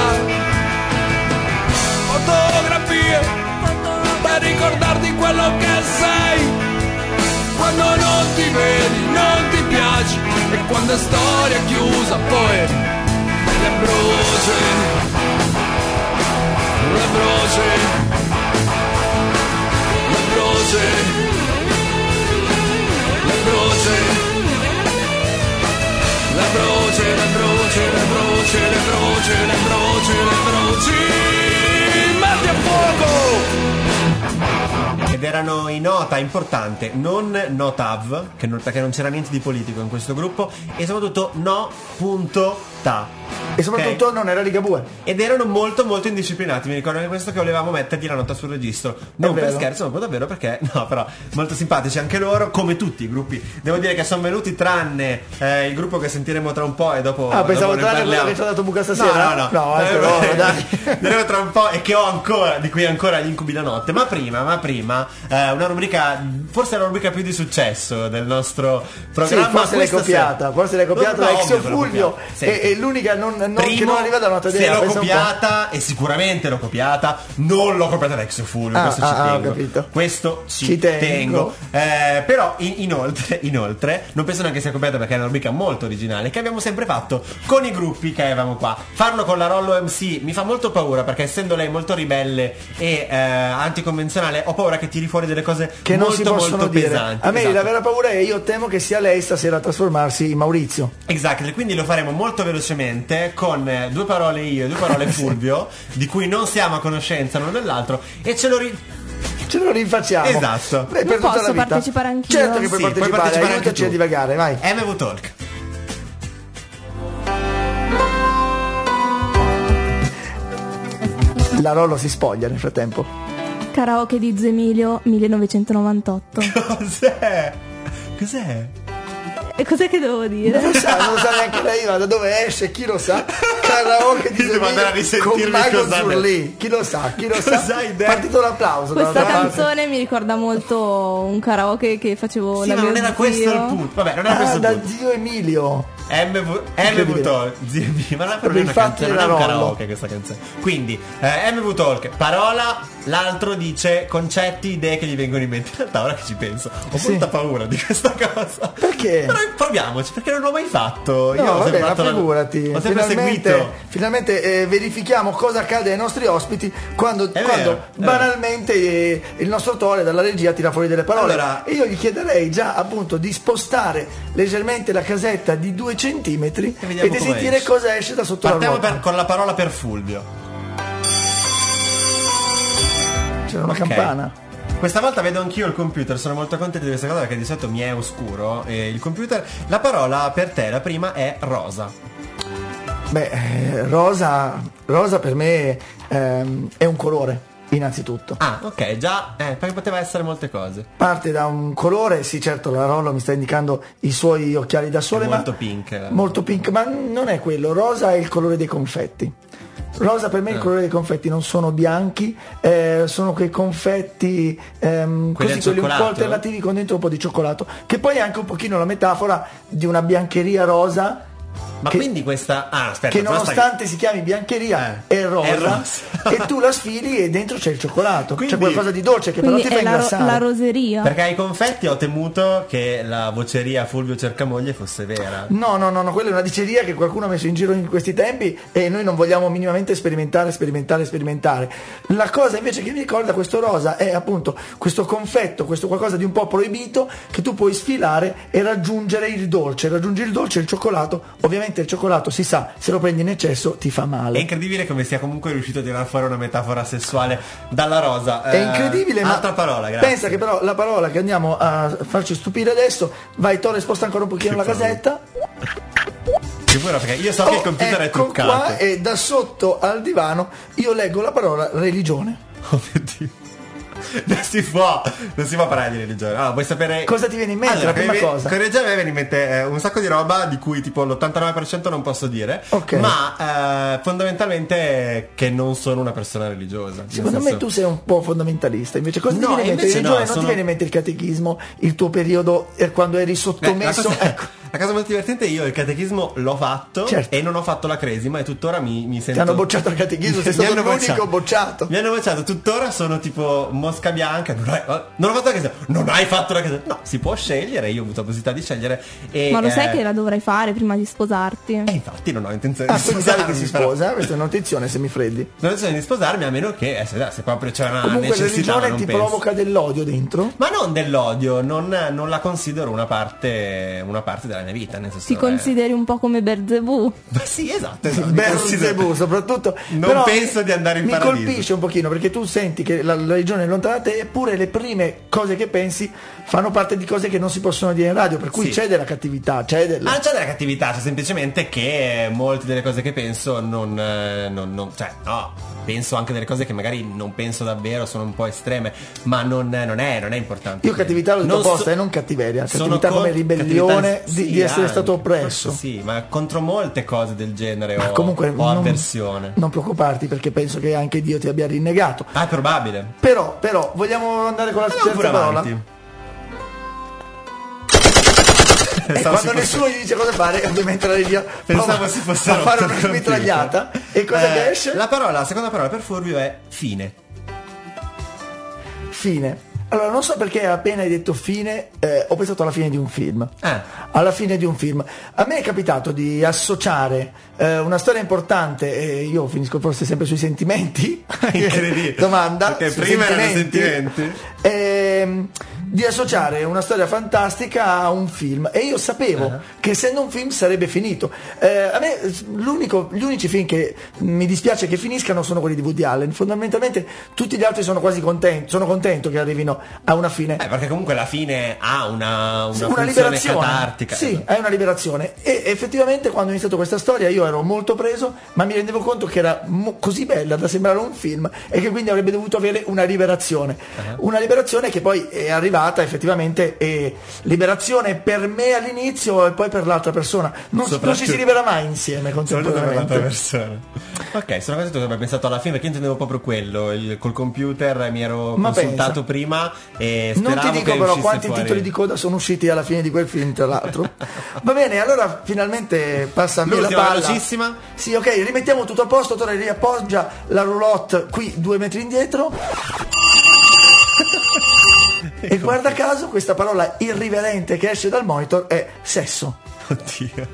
Fotografie per ricordarti quello che sei. Quando non ti vedi, non ti piaci, e quando è storia chiusa poi le bruci, le bruci. Le bruci, le bruci, le bruci, le bruci, le bruci, le bruci, le bruci, metti a fuoco! Ed erano in nota importante, non notav, perché non c'era niente di politico in questo gruppo, e soprattutto no.ta. E soprattutto Ok? non era Ligabue. Ed erano molto molto indisciplinati. Mi ricordo che questo che volevamo mettergli la nota sul registro, non per vero. scherzo, ma poi davvero, perché no, però molto simpatici anche loro, come tutti i gruppi. Devo dire che sono venuti, tranne il gruppo che sentiremo tra un po', e dopo Pensavo dopo ne tranne quello parliamo. che ci ha dato buca stasera. No, anche loro, dai. Vedremo tra un po', e che ho ancora, di cui ancora gli incubi la notte. Ma prima una rubrica, forse la rubrica più di successo del nostro Sì, programma. forse l'hai copiata da Exio Fulvio, e l'unica che non arriva da nota se l'ho copiata, e sicuramente l'ho copiata, non l'ho copiata da Exio Fulvio, questo ci tengo. ho capito. Questo ci tengo. Però inoltre non penso neanche sia copiata, perché è una rubrica molto originale che abbiamo sempre fatto con i gruppi che avevamo qua. Farlo con la Rollo MC mi fa molto paura, perché essendo lei molto ribelle e anticonvenzionale, ho paura che tiri fuori delle cose che molto non si possono molto dire. pesanti. A me Esatto. la vera paura è, io temo che sia lei stasera a trasformarsi in Maurizio. Esatto, quindi lo faremo molto velocemente con due parole io e due parole Fulvio, di cui non siamo a conoscenza l'uno dell'altro, e ce lo rinfacciamo. Esatto. Per Non tutta posso la vita. partecipare anch'io? Certo che puoi Sì, puoi partecipare, partecipare anche aiutaci tu. a divagare, vai. MV Talk. La Rollo si spoglia nel frattempo. Karaoke di Zio Emilio 1998. Cos'è? E cos'è che devo dire? Non lo sa neanche lei, ma da dove esce, chi lo sa? Karaoke di Devo andare a Emilio con risentirmi Mago cosa Zurlì, chi lo sa? Cosa hai detto? Partito l'applauso. Questa dall'altra parte. canzone mi ricorda molto un karaoke che facevo Sì, da ma mio non era zio. questo il punto. Vabbè, non era questo il Da punto. zio Emilio. MV Talk, ma non è proprio una Infatti canzone, non è un era karaoke questa canzone. Quindi MV Talk, parola, l'altro dice concetti, idee che gli vengono in mente. In realtà ora che ci penso, ho Sì. molta paura di questa cosa. Perché? Però proviamoci, perché non l'ho mai fatto. No, Io ho vabbè, sempre ma fatto figurati. ho sempre seguito. Finalmente verifichiamo cosa accade ai nostri ospiti quando vero. banalmente il nostro Tore dalla regia tira fuori delle parole. Allora- E io gli chiederei già appunto di spostare leggermente la casetta di 2 centimetri E vediamo e di come sentire esce. cosa esce da sotto Partiamo la ruota. con la parola per Fulvio. C'era una Ok. campana. Questa volta vedo anch'io il computer, sono molto contento di questa cosa perché di solito mi è oscuro il computer. La parola per te, la prima è rosa. Beh, rosa per me è un colore, innanzitutto. Ah, ok, già, perché poteva essere molte cose. Parte da un colore, sì certo la Rollo mi sta indicando i suoi occhiali da sole, È ma molto pink. molto pink, ma non è quello, rosa è il colore dei confetti. Rosa per me il colore dei confetti non sono bianchi, sono quei confetti così, al quelli un po' cioccolato? alternativi con dentro un po' di cioccolato, che poi è anche un pochino la metafora di una biancheria rosa. Ma che- quindi questa... Ah, aspetta, che però nonostante si chiami biancheria è rosa, è rosa. e tu la sfili e dentro c'è il cioccolato, Quindi- c'è qualcosa di dolce che Quindi però ti è fa la ingrassare. roseria. Perché ai confetti ho temuto che la voceria Fulvio Cercamoglie fosse vera. No, quella è una diceria che qualcuno ha messo in giro in questi tempi e noi non vogliamo minimamente sperimentare. La cosa invece che mi ricorda questo rosa è appunto questo confetto, questo qualcosa di un po' proibito che tu puoi sfilare e raggiungere il dolce. Raggiungi il dolce, il cioccolato, ovviamente il cioccolato si sa, se lo prendi in eccesso ti fa È male. incredibile come sia comunque riuscito a tirare fuori una metafora sessuale dalla rosa. È incredibile, ma altra parola, grazie. pensa che però la parola che andiamo a farci stupire adesso, vai Tore, sposta ancora un pochino la casetta. Sicuro, perché io so che il computer è ecco truccato. qua, e da sotto al divano io leggo la parola religione. Oh mio Dio. Non si può parlare di religione. Allora, vuoi sapere Cosa ti viene in mente, la prima cosa? Con religione a me viene in mente un sacco di roba di cui tipo l'89% non posso dire. Ok. Ma fondamentalmente che non sono una persona religiosa. Secondo Nel me senso- tu sei un po' fondamentalista. Invece cosa ti No, viene in mente? invece Religione, no, non sono- ti viene in mente il catechismo, il tuo periodo quando eri la sottomesso? cosa, Ecco. la cosa molto divertente, io il catechismo l'ho fatto Certo. e non ho fatto la cresima e tuttora mi sento... Ti hanno bocciato il catechismo, sei Mi stato hanno l'unico bocciato. Mi hanno bocciato, tuttora sono tipo mosca bianca. Non ho fatto la chiesa. Non hai fatto la chiesa. No, si può scegliere. Io ho avuto la possibilità di scegliere. E, Ma lo sai che la dovrai fare prima di sposarti? infatti non ho intenzione Ah, di quindi sai sposarmi. che si però. sposa? Questa è una notizione, se mi freddi. Non ho intenzione di sposarmi a meno che se proprio c'è una Comunque la necessità. religione non ti penso. provoca dell'odio dentro? Ma non dell'odio, non la considero una parte della mia vita. Nel senso, Ti consideri un po' come Berzebù? Ma sì, esatto. mi Berzebù considero- soprattutto. Non Però penso di andare in mi paradiso. colpisce un pochino perché tu senti che la religione è lontana da te, eppure le prime cose che pensi fanno parte di cose che non si possono dire in radio, per cui Sì. c'è della cattività, c'è della... Ah, non c'è della cattività, c'è semplicemente che molte delle cose che penso penso anche delle cose che magari non penso davvero, sono un po' estreme, ma non è importante. Io cattività l'ho detto Non apposta so- e non cattiveria, sono cattività come con- ribellione cattività- di sì, essere anche, stato oppresso. questo Sì, ma contro molte cose del genere Ma ho, comunque ho avversione. non preoccuparti perché penso che anche Dio ti abbia rinnegato. Ah, è probabile. Però vogliamo andare con la Andiamo pure terza parola? avanti. E Pensavo quando si nessuno gli dice cosa fare, ovviamente la regia Pensavo prova si fosse a fare rotto una il computer. mitragliata. E cosa che esce? La seconda parola per Fulvio è fine. Fine. Allora, non so perché appena hai detto fine, ho pensato alla fine di un film. Alla fine di un film. A me è capitato di associare una storia importante, e io finisco forse sempre sui sentimenti. Incredibile. Domanda. Perché sui prima erano sentimenti. Di associare una storia fantastica a un film, e io sapevo che essendo un film sarebbe finito. A me gli unici film che mi dispiace che finiscano sono quelli di Woody Allen. Fondamentalmente tutti gli altri sono quasi contento, sono contento che arrivino a una fine. Perché comunque la fine ha una funzione liberazione. catartica didattica. Sì, è una liberazione. E effettivamente quando ho iniziato questa storia io ero molto preso, ma mi rendevo conto che era così bella da sembrare un film e che quindi avrebbe dovuto avere una liberazione. Una liberazione che poi è arrivata effettivamente, e liberazione per me all'inizio e poi per l'altra persona. Non ci si libera mai insieme contemporaneamente. Persona. Ok, sono cose che avevo pensato alla fine, perché io intendevo proprio quello, col computer mi ero consultato prima e speravo. Non ti dico che però uscisse quanti fuori. titoli di coda sono usciti alla fine di quel film, tra l'altro. Va bene, allora finalmente passa a me la L'ultima, palla. velocissima. Sì, ok, rimettiamo tutto a posto, Torre riappoggia la roulotte qui 2 metri indietro. E guarda caso questa parola irriverente che esce dal monitor è sesso. Oddio.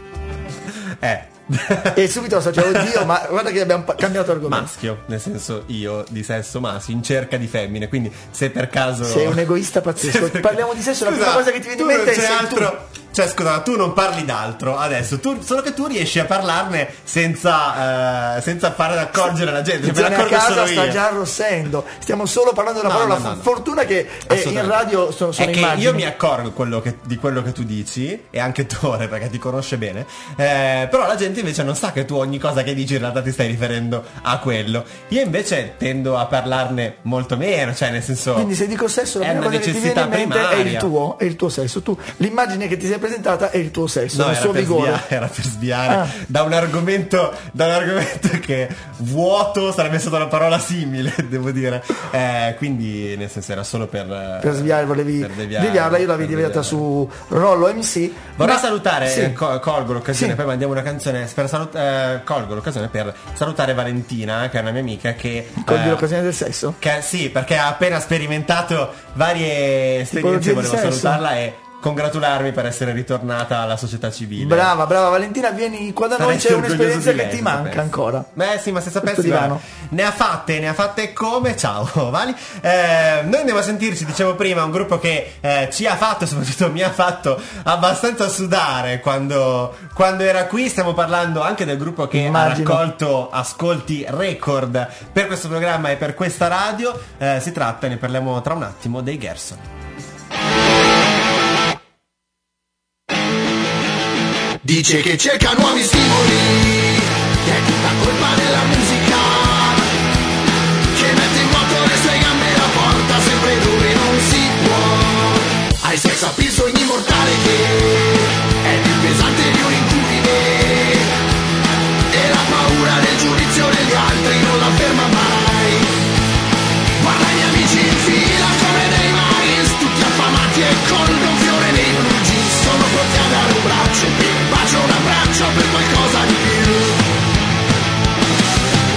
E subito associavo oddio, ma guarda che abbiamo cambiato argomento. Maschio, nel senso io di sesso maschio in cerca di femmine, quindi se per caso sei un egoista pazzesco. Parliamo di sesso, la prima cosa che ti viene in mente è c'è sei altro. Cioè scusa, ma tu non parli d'altro adesso, solo che tu riesci a parlarne senza fare accorgere la gente. Zone a casa solo sta io. già arrossendo. Stiamo solo parlando della parola. No. Fortuna che in radio sono è che immagini. io mi accorgo di quello che tu dici, e anche Tore perché ti conosce bene, però la gente invece non sa che tu ogni cosa che dici in realtà ti stai riferendo a quello. Io invece tendo a parlarne molto meno, cioè nel senso, quindi se dico sesso, la è prima una cosa che ti viene in mente primaria. è il tuo sesso. Tu l'immagine che ti sei presentata è il tuo sesso, No, il suo vigore. Era per sviare da un argomento che vuoto sarebbe stata una parola simile, devo dire. Quindi nel senso era solo per sviare, volevi deviarla, io l'avevo deviata su Rollo MC. Vorrei salutare, sì. colgo l'occasione, Sì. poi mandiamo una canzone colgo l'occasione per salutare Valentina, che è una mia amica che Colgi l'occasione del sesso? che sì, perché ha appena sperimentato varie esperienze, Tipologie di volevo sesso. salutarla e congratularmi per essere ritornata alla società civile. Brava Valentina, vieni qua da noi, Saresti c'è orgoglioso un'esperienza di che lei, ti se manca sapessi. ancora. Beh sì, ma se sapessi, Questo divano. ne ha fatte come. Ciao Vali. Noi andiamo a sentirci, dicevo prima, un gruppo che ci ha fatto, soprattutto mi ha fatto abbastanza sudare quando era qui. Stiamo parlando anche del gruppo che Immagino. ha raccolto ascolti record per questo programma e per questa radio. Si tratta, ne parliamo tra un attimo, dei Gerson. Dice che cerca nuovi stimoli, che è tutta colpa della musica, che mette in moto le sue gambe e la porta sempre dove non si può. Hai sex appeal, sogni mortale che è più pesante di un incudine, e la paura del giudizio degli altri non la ferma mai. Guarda i miei amici in fila come dei Marines, tutti affamati e col gonfiore nei blue jeans, sono pronti a dare un braccio, un bacio, un abbraccio per qualcosa di più.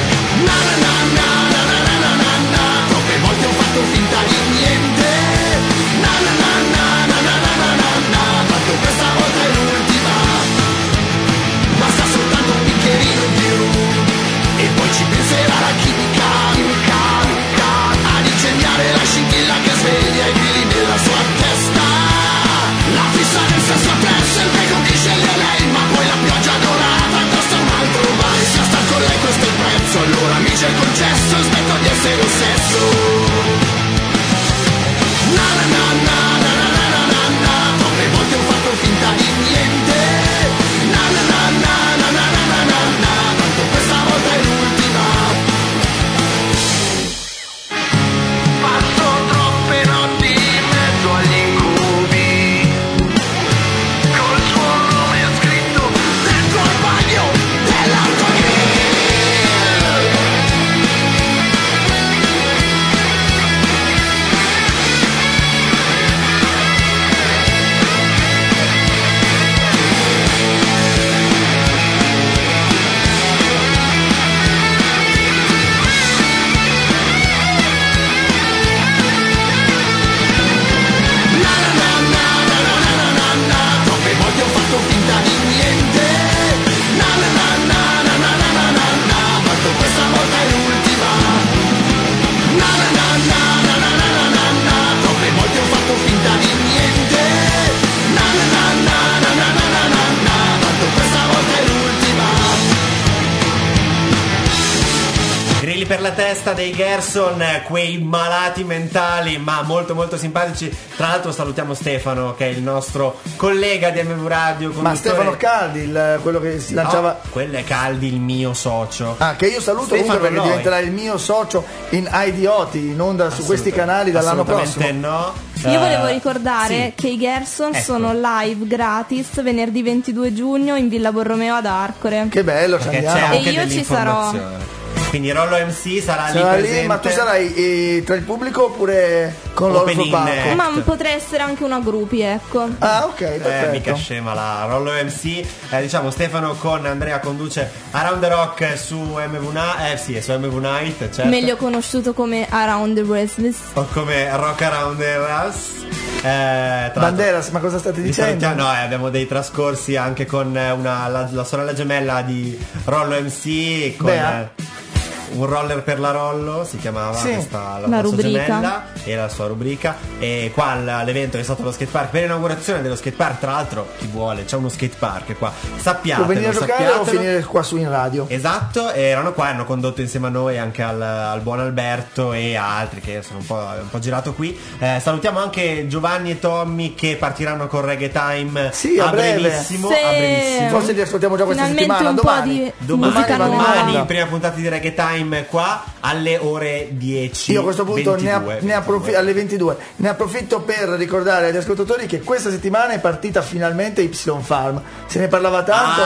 alla testa dei Gerson, quei malati mentali ma molto molto simpatici. Tra l'altro salutiamo Stefano, che è il nostro collega di MV Radio, Ma Stefano Caldi, quello che si lanciava. Quello è Caldi, il mio socio. Che io saluto Stefano comunque, perché Noi diventerà il mio socio in Idioti, in onda su questi canali dall'anno prossimo. No. Io volevo ricordare sì. che i Gerson Ecco. sono live gratis venerdì 22 giugno in Villa Borromeo ad Arcore. Che bello, ci Perché c'è andiamo. anche E io ci sarò. dell'informazione. Quindi Rollo MC sarà lì Sarà presente. lì, ma tu sarai tra il pubblico oppure con loro sul Opening, palco? Ma potrei essere anche una gruppi, ecco. Ah, ok, perfetto. Mica scema la Rollo MC. Diciamo Stefano con Andrea conduce Around the Rock su MV Night. Sì, su MV Night, certo. Meglio conosciuto come Around the Restless. O come Rock Around the Ras. Banderas, ma cosa state dicendo? No, abbiamo dei trascorsi anche con la sorella gemella di Rollo MC, con Bea. un roller per la Rollo si chiamava, Sì. questa La sua rubrica. gemella e la sua rubrica. E qua l'evento è stato allo skatepark per l'inaugurazione dello skatepark. Tra l'altro, chi vuole, c'è uno skatepark qua, sappiate. Può venire a giocare o finire qua su in radio? Esatto, erano qua, hanno condotto insieme a noi anche al buon Alberto e a altri che sono un po' girato qui. Salutiamo anche Giovanni e Tommy che partiranno con Reggae Time Sì, a breve. brevissimo. Sì. A brevissimo. Forse li ascoltiamo già questa Finalmente settimana. un po' di musica vanno in nuova. onda. Prima puntata di Reggae Time qua alle ore 10. Io a questo punto 22, ne approfitto alle 22. Ne approfitto per ricordare agli ascoltatori che questa settimana è partita finalmente Y Farm. Se ne parlava tanto.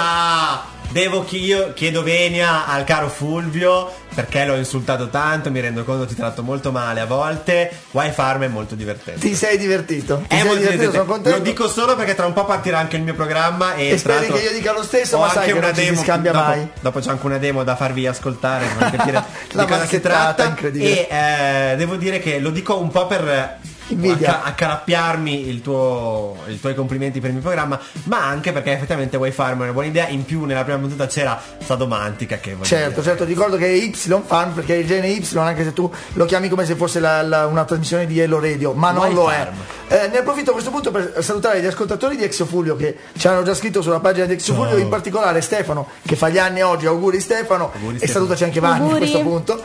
Io chiedo venia al caro Fulvio perché l'ho insultato tanto, mi rendo conto ti tratto molto male a volte. Y-Farm è molto divertente. Ti sei divertito? È molto divertente. Sono contento. Lo dico solo perché tra un po' partirà anche il mio programma e tra speri l'altro che io dica lo stesso, ho ma sai anche che una non ci si demo, scambia mai. Dopo c'è anche una demo da farvi ascoltare per capire La di cosa si marchettata tratta. incredibile. E devo dire che lo dico un po' per invidia. accalappiarmi i tuoi complimenti per il mio programma, ma anche perché effettivamente Y-Farm è una buona idea. In più nella prima puntata c'era Sadomantica che Certo, ricordo che è Y Farm perché è il gene Y, anche se tu lo chiami come se fosse una trasmissione di Hello Radio, ma non lo è. Ne approfitto a questo punto per salutare gli ascoltatori di Exo Fulvio che ci hanno già scritto sulla pagina di Exo Fulvio, in particolare Stefano che fa gli anni oggi, auguri Stefano, e salutaci anche Vanni a questo punto,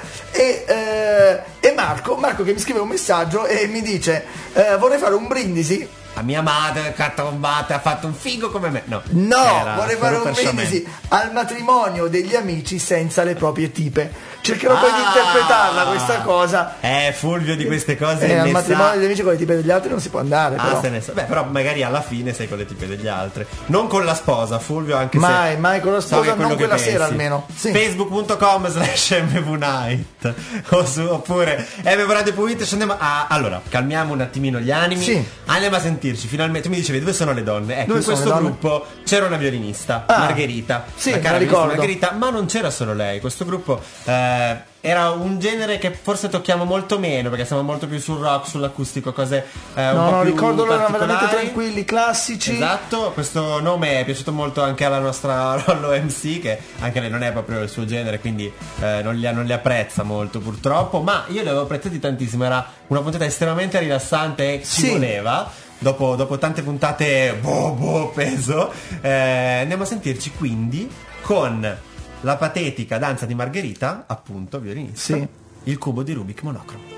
e Marco che mi scrive un messaggio e mi dice vorrei fare un brindisi. a mia madre Cattombate ha fatto un figo come me. No, vorrei fare un brindisi al matrimonio degli amici senza le proprie tipe. Cercherò poi di interpretarla questa cosa. Fulvio di queste cose al matrimonio degli amici con le tipe degli altri non si può andare, però. Beh, però magari alla fine sei con le tipe degli altri, non con la sposa, Fulvio, anche mai, se mai con la sposa, non quella pensi. sera almeno. Sì. Facebook.com/MVNight oppure MVRadio.it. Allora, calmiamo un attimino gli animi. Sì. Andiamo a sentirci finalmente. Tu mi dicevi dove sono le donne? Ecco, Dove in questo sono le donne? gruppo c'era una violinista, Margherita. Sì, la cara me la ricordo. Margherita, ma non c'era solo lei. Questo gruppo era un genere che forse tocchiamo molto meno perché siamo molto più sul rock, sull'acustico, cose un po' più ricordo loro erano veramente particolari. tranquilli, classici. Esatto, questo nome è piaciuuto molto anche alla nostra Rollo MC, che anche lei non è proprio il suo genere, quindi non li apprezza molto purtroppo, ma io li avevo apprezzati tantissimo. Era una puntata estremamente rilassante e ci voleva. Dopo tante puntate peso, andiamo a sentirci quindi con la patetica danza di Margherita, appunto violinista, Sì. il cubo di Rubik monocromo.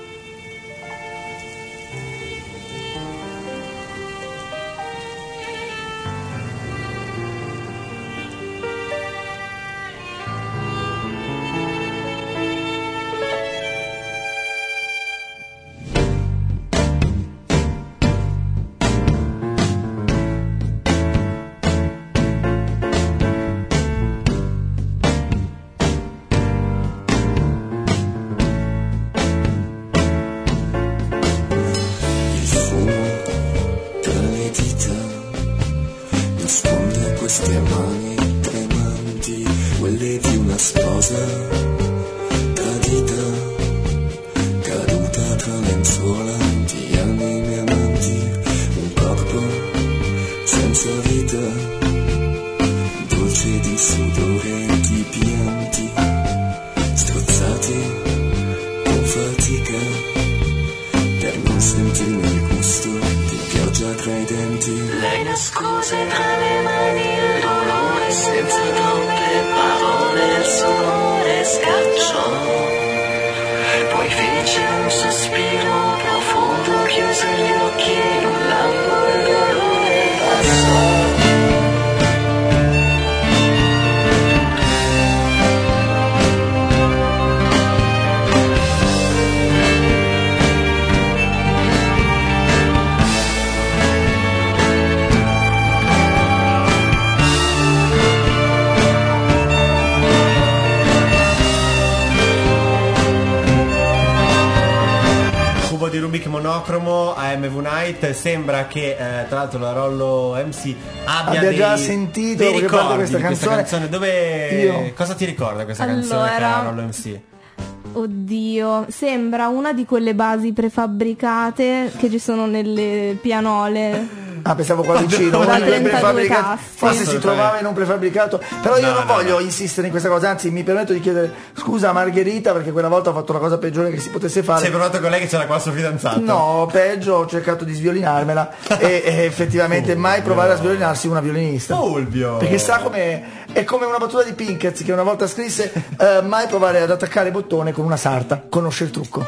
queste mani tremanti, quelle di una sposa tradita, caduta tra lenzuola di anime amanti, un corpo senza vita, dolce di sudore e di pianti, strozzati con fatica, per non sentirne il gusto di pioggia tra i denti. Lei nascose tra le mani il dolore senza troppe parole, il suo amore scacciò Poi fece un sospiro profondo, chiuse gli occhi in un lampo e il dolore passò. Di Rubik monocromo a MV Night. Sembra che tra l'altro la Rollo MC abbia già sentito dei ricordi questa di questa canzone. Dove cosa ti ricorda questa canzone che la Rollo MC? Oddio, sembra una di quelle basi prefabbricate che ci sono nelle pianole. Ah, pensavo qua vicino, Da una delle 32 prefabbricate. tasti. Forse si trovava in un prefabbricato. Però io non voglio no. insistere in questa cosa, anzi mi permetto di chiedere scusa a Margherita perché quella volta ho fatto la cosa peggiore che si potesse fare. Sei provato con lei che c'era qua il suo fidanzato? No, peggio, ho cercato di sviolinarmela e effettivamente mai provare a sviolinarsi una violinista. Fulvio! Perché sa come è come una battuta di Pinkett che una volta scrisse mai provare ad attaccare bottone con una sarta, conosce il trucco.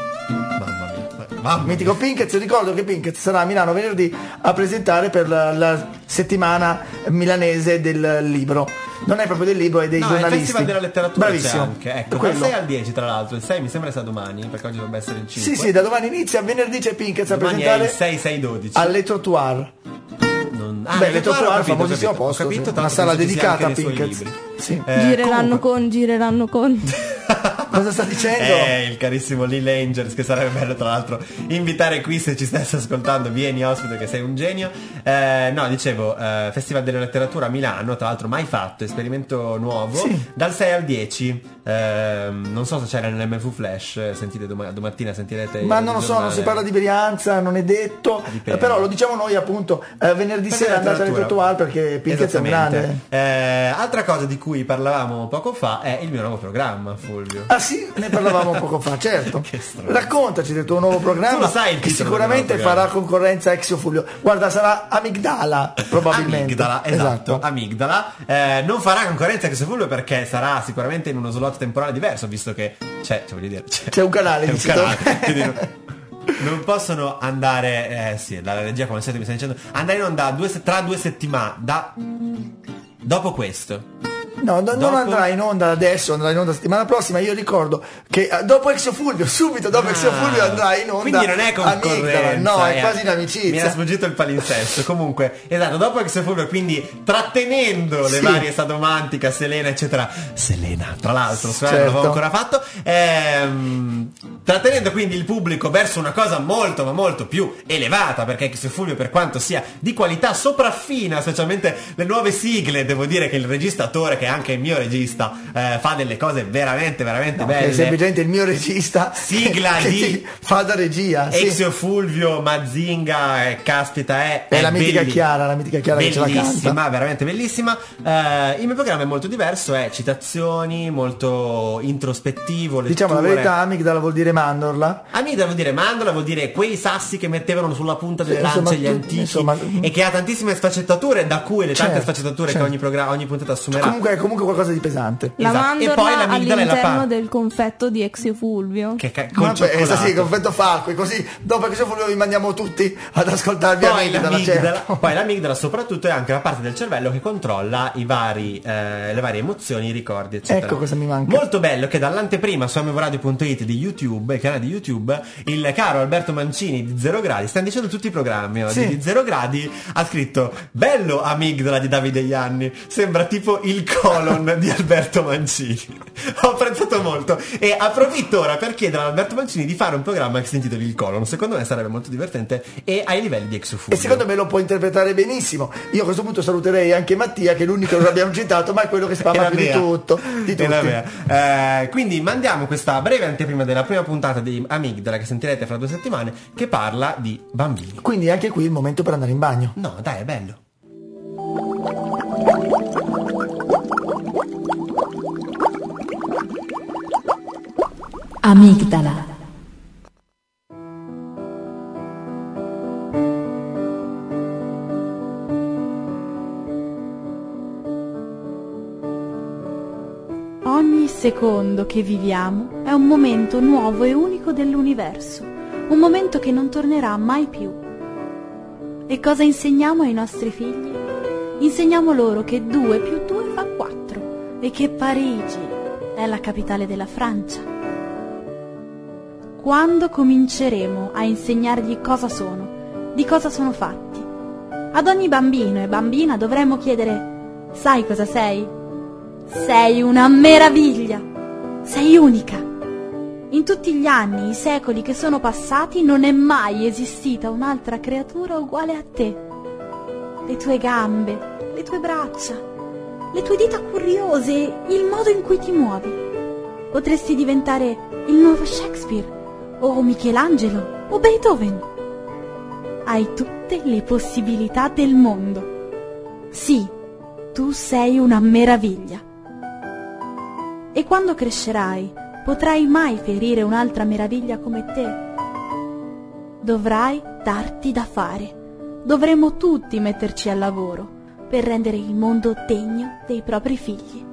Mitico Pinkett, ricordo che Pinkett sarà a Milano venerdì a presentare per la settimana milanese del libro. Non è proprio del libro, è dei giornalisti. Il Festival della Letteratura Bravissimo. c'è anche. Ecco, dal 6 al 10 tra l'altro. Il 6 mi sembra sia domani, perché oggi dovrebbe essere il 5. Sì, da domani inizia, venerdì c'è Pinkett a Domani presentare è il 6-6-12 alle Trottoir. Beh, Le Trottoir, famosissimo ho posto, capito, una sala dedicata a anche dei suoi Pinkett. libri. Sì. Gireranno con. Cosa sta dicendo? Il carissimo Lil Angels, che sarebbe bello tra l'altro invitare qui, se ci stessi ascoltando, vieni ospite che sei un genio. No, dicevo, Festival della Letteratura a Milano, tra l'altro mai fatto, esperimento nuovo, sì. Dal 6 al 10. Non so se c'era nell'MV Flash, sentite domattina sentirete. Ma non lo so, non si parla di Brianza, non è detto, però lo diciamo noi appunto, venerdì sera andate alle Trottoir perché Pinkett è un grande. Altra cosa di cui parlavamo poco fa è il mio nuovo programma, Fulvio. Ah sì, ne parlavamo poco fa, certo. Raccontaci del tuo nuovo programma. Tu lo sai il che titolo sicuramente del nuovo farà concorrenza a Exio Fulvio. Guarda, sarà Amigdala, probabilmente. Amigdala, esatto. Amigdala. Non farà concorrenza a Exio Fulvio perché sarà sicuramente in uno slot temporale diverso, visto che c'è un canale, c'è un canale. Quindi non possono andare, sì, la regia come sempre mi sta dicendo, andare in onda tra 2 settimane, dopo questo. No, non andrà in onda adesso, andrà in onda la settimana prossima. Io ricordo che dopo Exio Fulvio, subito dopo Exio Fulvio andrà in onda. Quindi non è concorrenza. Amigdala. No, è quasi un'amicizia. Mi era sfuggito il palinsesto. Comunque, esatto, dopo Exio Fulvio, quindi trattenendo le varie Sadomantica, Selena, eccetera. Selena, tra l'altro, non l'avevo ancora fatto. Trattenendo quindi il pubblico verso una cosa molto, ma molto più elevata, perché Exio Fulvio, per quanto sia di qualità sopraffina, specialmente le nuove sigle, devo dire che il registatore, che è anche il mio regista, fa delle cose veramente belle. È semplicemente il mio regista, sigla di fa da regia. Exio Fulvio, Mazinga, caspita, è la mitica Chiara, che ce la canta. Bellissima, veramente bellissima. Il mio programma è molto diverso, è citazioni, molto introspettivo, letture. Diciamo la verità, Amigdala vuol dire mandorla. Amigdala vuol dire mandorla, vuol dire quei sassi che mettevano sulla punta delle lance gli antichi, e che ha tantissime sfaccettature, da cui le tante sfaccettature che ogni programma assumerà. Comunque qualcosa di pesante. La mandorla e poi l'amigdala all'interno del confetto di Exio Fulvio. Che col cioccolato. Sì, confetto Falco, così dopo Exio Fulvio vi mandiamo tutti ad ascoltarvi Poi l'amigdala soprattutto è anche la parte del cervello che controlla le varie emozioni, i ricordi, eccetera. Ecco cosa mi manca. Molto bello che dall'anteprima su mvradio.it di YouTube, il canale di YouTube, il caro Alberto Mancini di 0 gradi, stanno dicendo tutti i programmi oggi, di 0 gradi, ha scritto bello Amigdala di Davide Ianni, sembra tipo il colon di Alberto Mancini. Ho apprezzato molto e approfitto ora per chiedere ad Alberto Mancini di fare un programma che si intitoli Il Colon. Secondo me sarebbe molto divertente e ai livelli di Exio Fulvio. E secondo me lo può interpretare benissimo. Io a questo punto saluterei anche Mattia, che è l'unico che non abbiamo citato, ma è quello che spamma più di tutto. Quindi mandiamo questa breve anteprima della prima puntata di Amigdala, che sentirete fra 2 settimane, che parla di bambini. Quindi anche qui il momento per andare in bagno. No, dai, è bello. Amigdala. secondo che viviamo è un momento nuovo e unico dell'universo, un momento che non tornerà mai più. E cosa insegniamo ai nostri figli? Insegniamo loro che 2 più 2 fa 4 e che Parigi è la capitale della Francia. Quando cominceremo a insegnargli cosa sono, di cosa sono fatti? Ad ogni bambino e bambina dovremmo chiedere: sai cosa sei? Sei una meraviglia! Sei unica! In tutti gli anni, i secoli che sono passati, non è mai esistita un'altra creatura uguale a te. Le tue gambe, le tue braccia, le tue dita curiose, il modo in cui ti muovi. Potresti diventare il nuovo Shakespeare, o Michelangelo, o Beethoven. Hai tutte le possibilità del mondo. Sì, tu sei una meraviglia. E quando crescerai, potrai mai ferire un'altra meraviglia come te? Dovrai darti da fare. Dovremo tutti metterci al lavoro per rendere il mondo degno dei propri figli.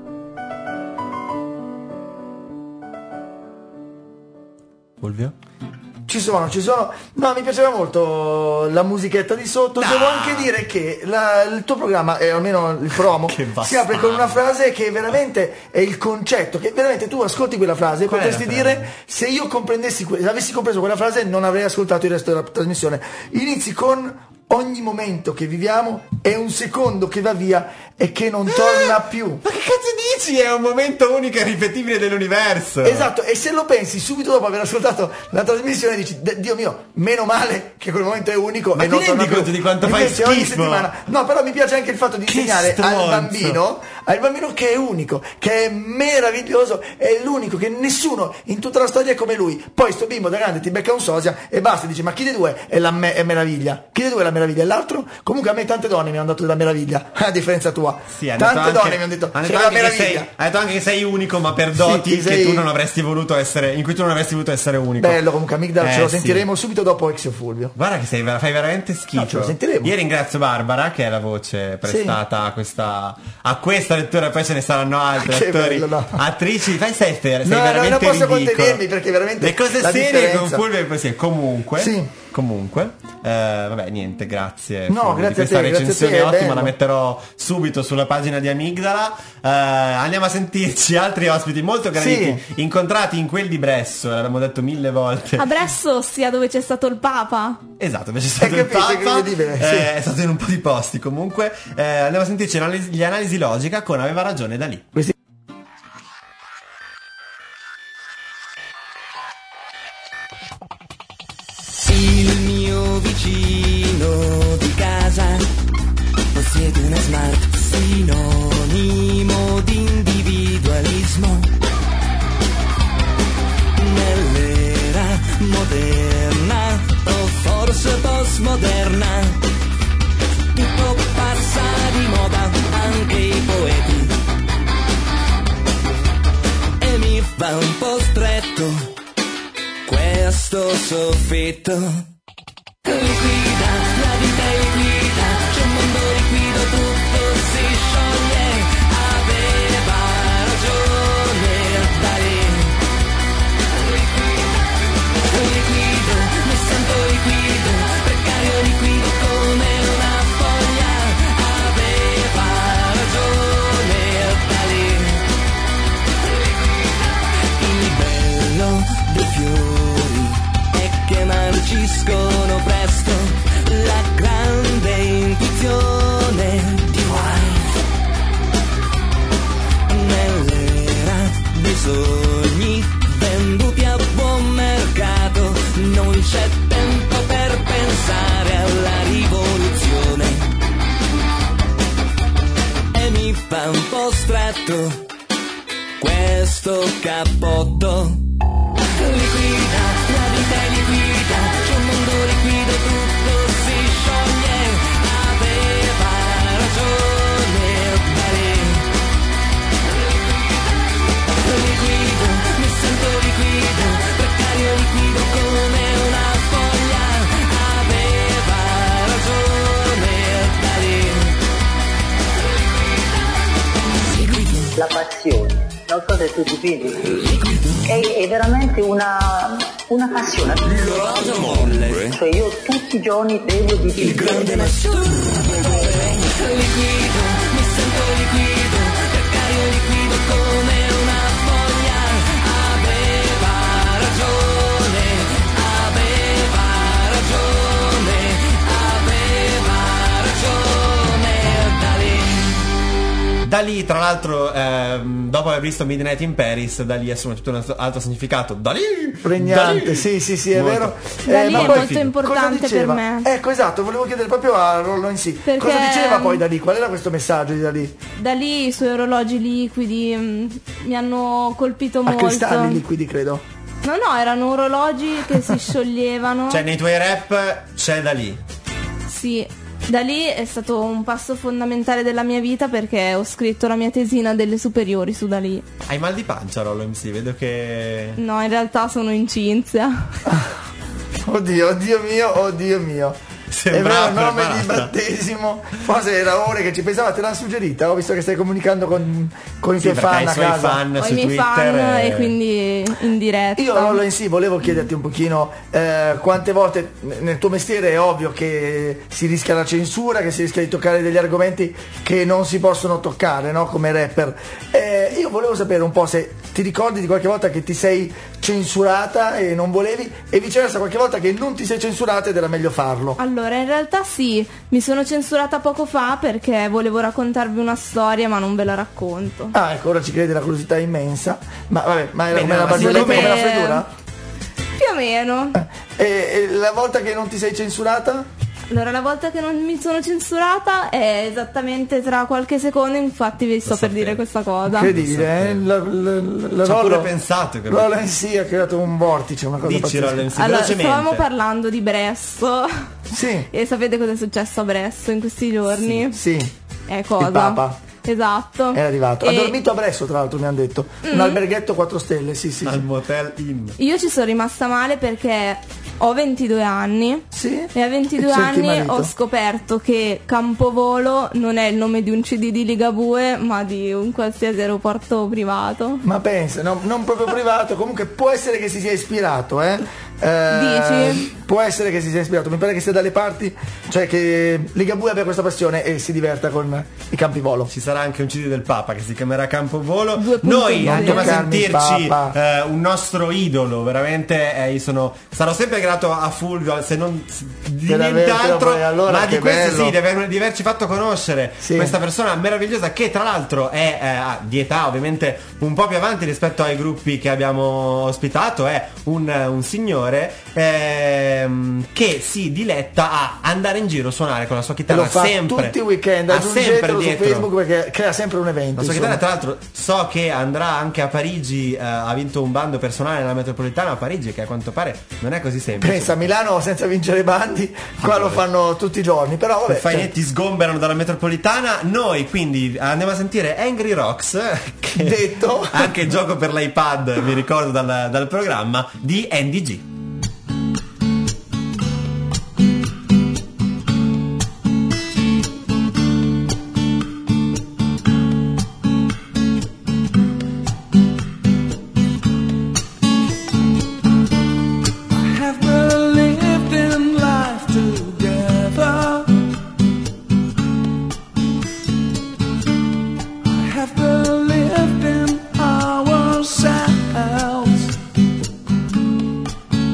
Fulvio? Ci sono. No, mi piaceva molto la musichetta di sotto. Devo anche dire che il tuo programma, almeno il promo, si apre con una frase che veramente è il concetto. Che veramente tu ascolti quella frase e potresti dire: se io comprendessi, se avessi compreso quella frase, non avrei ascoltato il resto della trasmissione. Inizi con: ogni momento che viviamo è un secondo che va via e che non torna più. Ma che cazzo dici? È un momento unico e irripetibile dell'universo. Esatto, e se lo pensi subito dopo aver ascoltato la trasmissione dici: Dio mio, meno male che quel momento è unico. Ma e ti non rendi torna conto più. di quanto fai Invece ogni schifo? settimana. No, però mi piace anche il fatto di insegnare stronzo. al bambino che è unico, che è meraviglioso, è l'unico, che nessuno in tutta la storia è come lui. Poi sto bimbo da grande ti becca un sosia e basta, dice: ma chi dei due è è meraviglia? Chi dei due è la meraviglia? L'altro? Comunque a me tante donne mi hanno dato della meraviglia, a differenza tua. Sì, tante donne mi hanno detto: sei la meraviglia. Ha detto anche che sei unico, ma per doti Sì, che tu non avresti voluto essere, in cui tu non avresti voluto essere unico. Bello, comunque Amigdala, ce lo sì. sentiremo subito dopo Exio Fulvio. Guarda che fai veramente schifo. No, ce lo sentiremo. Io ringrazio Barbara, che è la voce prestata a questa lettura, poi ce ne saranno altre Che attori, bello, no. attrici. Sei veramente non posso ridicolo. contenermi, perché veramente le cose la serie differenza. con Fulvio e così. Comunque, Sì. vabbè, niente, grazie. No, Fulvio, grazie di questa a te, grazie recensione a te, è ottima, bello. la metterò subito sulla pagina di Amigdala. Andiamo a sentirci altri ospiti molto graditi, incontrati in quel di Bresso, l'abbiamo detto 1000 volte. A Bresso, sia dove c'è stato il Papa. Esatto, invece è stato il capito, Papa, incredibile, sì. è stato in un po' di posti comunque. Andiamo a sentirci gli analisi logica con Aveva ragione Dalì. Il mio vicino di casa possiede una smart, sinonimo di individualismo. Nell'era moderna o forse postmoderna, tutto passa di moda, anche i poeti. E mi fa un po' stretto questo soffitto. Liquida, la vita è liquida, c'è un mondo liquido, tutto si scioglie. Aveva ragione Dalì. Liquido, mi sento liquido, precario liquido come una foglia. Aveva ragione Dalì. Il bello dei fiori è che marciscono presto, la grande intuizione di White. Nell'era dei sogni venduti a buon mercato non c'è tempo per pensare alla rivoluzione. E mi fa un po' stretto questo cappotto. Liquida, la vita è liquida, c'è un mondo liquido, tutto si scioglie. Aveva ragione Dalì. Liquido, mi sento liquido, precario liquido come una foglia. Aveva ragione Dalì. La passione non so se tu ti fidi, è veramente una passione. Cioè io tutti i giorni bevo di più. Mi sento liquido, calcario liquido come una foglia. Aveva ragione, Dalì, tra l'altro, dopo aver visto Midnight in Paris, Dalì assume tutto un altro significato. Dalì! Pregnante, sì, è vero. Dalì Ma è poi molto importante per me. Ecco, esatto, volevo chiedere proprio a Rollo in sì. Perché cosa diceva poi Dalì? Qual era questo messaggio di Dalì? Dalì, i suoi orologi liquidi mi hanno colpito A molto. cristalli liquidi, credo. No, erano orologi che si scioglievano. Cioè, nei tuoi rap c'è Dalì. Sì, Dalì è stato un passo fondamentale della mia vita perché ho scritto la mia tesina delle superiori su Dalì. Hai mal di pancia, Rollo MC? Vedo che... No, in realtà sono in Cinzia. Oddio mio. Sembrava è vero, nome preparata. di battesimo. Forse era ore che ci pensava, te l'hanno suggerita. Ho visto che stai comunicando con i tuoi fan hai i a suoi casa. fan Ho su i miei Twitter fan e quindi in diretta. Io Rollo in sì, volevo chiederti un pochino quante volte nel tuo mestiere è ovvio che si rischia la censura, che si rischia di toccare degli argomenti che non si possono toccare, no? Come rapper. Io volevo sapere un po' se ti ricordi di qualche volta che ti sei censurata e non volevi, e viceversa qualche volta che non ti sei censurata ed era meglio farlo. Allora, in realtà sì, mi sono censurata poco fa perché volevo raccontarvi una storia ma non ve la racconto. Ah, ecco, ora ci credi, la curiosità è immensa. Ma vabbè, ma era Bene, come la ma barzelletta, volete- come la freddura? Più o meno. E la volta che non ti sei censurata? Allora, la volta che non mi sono censurata è esattamente tra qualche secondo, infatti vi sto per dire questa cosa. Incredibile, Ci La ho pure Rollo- pensato, capito? Rollo in sì ha creato un vortice, una cosa Dici, pazzesca. Rollo MC, Allora, velocemente. stavamo parlando di Bresso Sì, e sapete cosa è successo a Bresso in questi giorni? sì, Cosa? il Papa Esatto. è arrivato. Ha E dormito a Bresso, tra l'altro mi hanno detto. Un alberghetto 4 stelle, sì. Al Motel Inn. io ci sono rimasta male perché ho 22 anni. Sì? E a 22 E cerchi anni marito. ho scoperto che Campovolo non è il nome di un CD di Ligabue, ma di un qualsiasi aeroporto privato. Ma pensa, non proprio privato, comunque può essere che si sia ispirato, Dici? Può essere che si sia ispirato, mi pare che sia dalle parti, cioè che Ligabue abbia questa passione e si diverta con i campi volo. Ci sarà anche un CD del Papa che si chiamerà Campovolo. 2.0. Noi Non andiamo a toccarmi, sentirci Papa. un nostro idolo. Veramente io sarò sempre grato a Fulvio, se non di Per nient'altro, avertelo poi, allora, ma di che questo bello. sì, di averci fatto conoscere Sì. questa persona meravigliosa che tra l'altro è di età ovviamente un po' più avanti rispetto ai gruppi che abbiamo ospitato. È un signore che si diletta a andare in giro a suonare con la sua E chitarra lo fa sempre tutti i weekend, ha sempre aggiungetelo su dietro Facebook perché crea sempre un evento. la sua insomma. chitarra. Tra l'altro so che andrà anche a Parigi, ha vinto un bando personale nella metropolitana a Parigi, che a quanto pare non è così semplice. Pensa, a Milano senza vincere bandi, qua lo fanno tutti i giorni, però I vabbè. fainetti sgomberano dalla metropolitana. Noi quindi andiamo a sentire Angry Rocks, che Detto. anche gioco per l'iPad, mi ricordo dal programma di NDG. have believed in life together. I have believed in ourselves.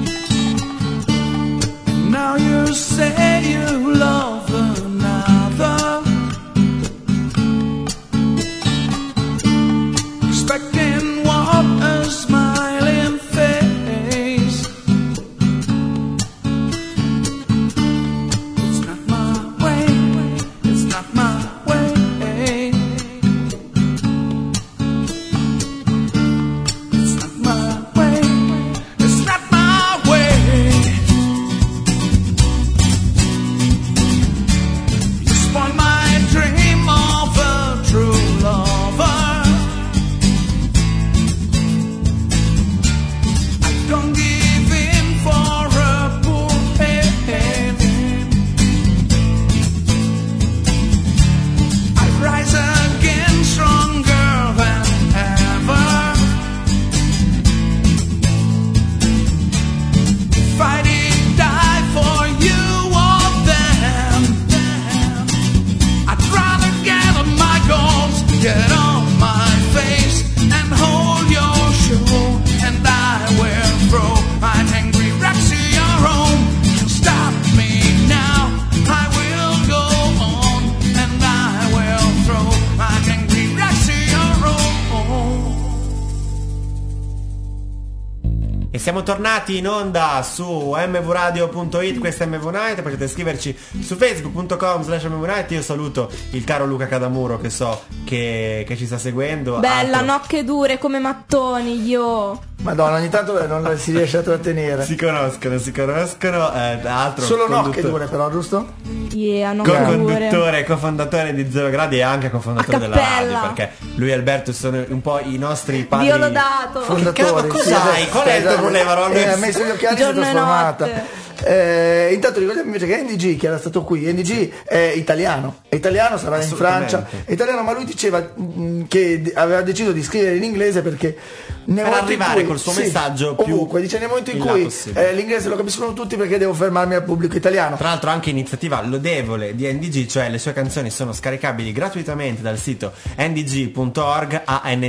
Siamo tornati in onda su mvradio.it, questa è MV Night, potete scriverci su facebook.com/mvnight. Io saluto il caro Luca Cadamuro che so che ci sta seguendo. Bella, nocche dure come mattoni, io. Madonna, ogni tanto non si riesce a trattenere. Si conoscono. Altro solo nocche dure però, giusto? Yeah, nocche dure. Co-conduttore, cofondatore di Zero Gradi e anche cofondatore della radio, perché lui e Alberto sono un po' i nostri padri. Dio lodato. Fondatori. Cos'hai? Qual è il tuo problema? Ha messo gli occhiali, si è trasformata. Intanto ricordiamo invece che NDG, che era stato qui, NDG è italiano, sarà in Francia, è italiano, ma lui diceva che aveva deciso di scrivere in inglese perché per arrivare col suo messaggio più ovunque, dice nel momento in cui l'inglese lo capiscono tutti, perché devo fermarmi al pubblico italiano. Tra l'altro anche iniziativa lodevole di NDG, cioè le sue canzoni sono scaricabili gratuitamente dal sito ndg.org,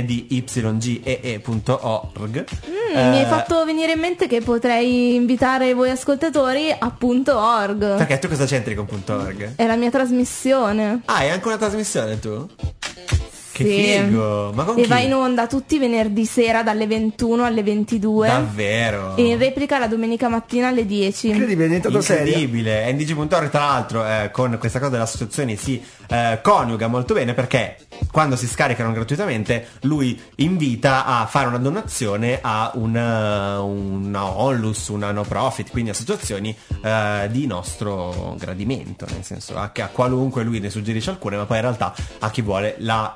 andygyee.org. Mi hai fatto venire in mente che potrei invitare voi ascoltatori a .org. Perché tu cosa c'entri con .org? È la mia trasmissione. Ah, hai anche una trasmissione tu? Che Sì. figo! Ma con E chi? va in onda tutti i venerdì sera dalle 21 alle 22. Davvero? E in replica la domenica mattina alle 10. Incredibile, è diventato serio. Incredibile. NDG.org tra l'altro con questa cosa delle associazioni si coniuga molto bene, perché quando si scaricano gratuitamente lui invita a fare una donazione a una onlus, una no profit, quindi associazioni di nostro gradimento, nel senso a qualunque, lui ne suggerisce alcune, ma poi in realtà a chi vuole la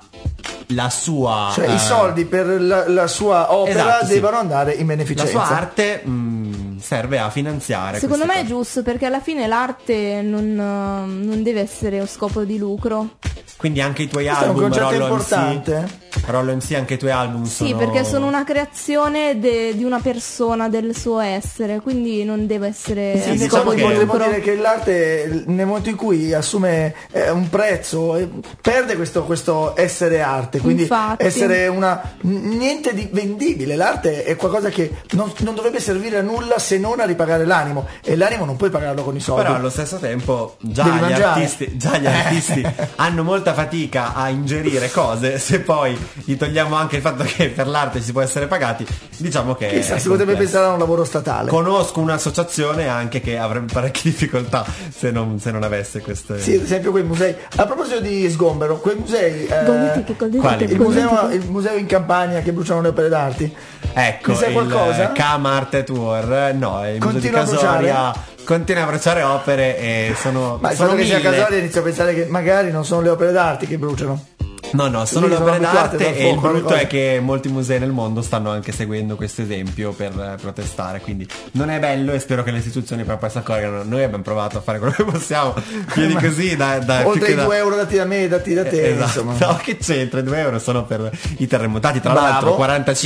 sua, cioè i soldi per la sua opera, esatto, devono andare in beneficenza. La sua arte serve a finanziare. Secondo me queste è giusto, perché alla fine l'arte non deve essere a scopo di lucro. Quindi anche i tuoi Questo è un album, concetto Rollo importante. Rollo MC, anche i tuoi album Sì, sono... perché sono una creazione di una persona, del suo essere, quindi non deve essere Sì, a diciamo scopo che di Potremmo lucro. dire che l'arte, nel momento in cui assume un prezzo, perde questo essere arte, quindi Infatti. essere niente di vendibile. L'arte è qualcosa che non dovrebbe servire a nulla se non a ripagare l'animo, e l'animo non puoi pagarlo con i soldi. Però allo stesso tempo già Devi gli mangiare. artisti hanno molta fatica a ingerire cose. Se poi gli togliamo anche il fatto che per l'arte si può essere pagati, diciamo che Chissà, è si potrebbe complesso. pensare a un lavoro statale. Conosco un'associazione anche che avrebbe parecchie difficoltà se non avesse queste. Sì, ad esempio quei musei. A proposito di sgombero, quei musei, Quali? il museo in Campania che bruciano le opere d'arte. Ecco, Ne sai qualcosa? il Camart Tour, no, il museo di Continua a Casoria continua a bruciare opere e sono Ma il sono fatto che sia 1000. Casoria inizio a pensare che magari non sono le opere d'arte che bruciano. No, sono Lì le sono opere abituate d'arte dal e il fuoco alle brutto cose. è che molti musei nel mondo stanno anche seguendo questo esempio per protestare, quindi non è bello e spero che le istituzioni poi si accorgano. Noi abbiamo provato a fare quello che possiamo, piedi così da più Oltre che ai 2 euro dati da me, dati da te, esatto. insomma. No, che c'entra, 2 euro sono per i terremotati. Tra Bravo. l'altro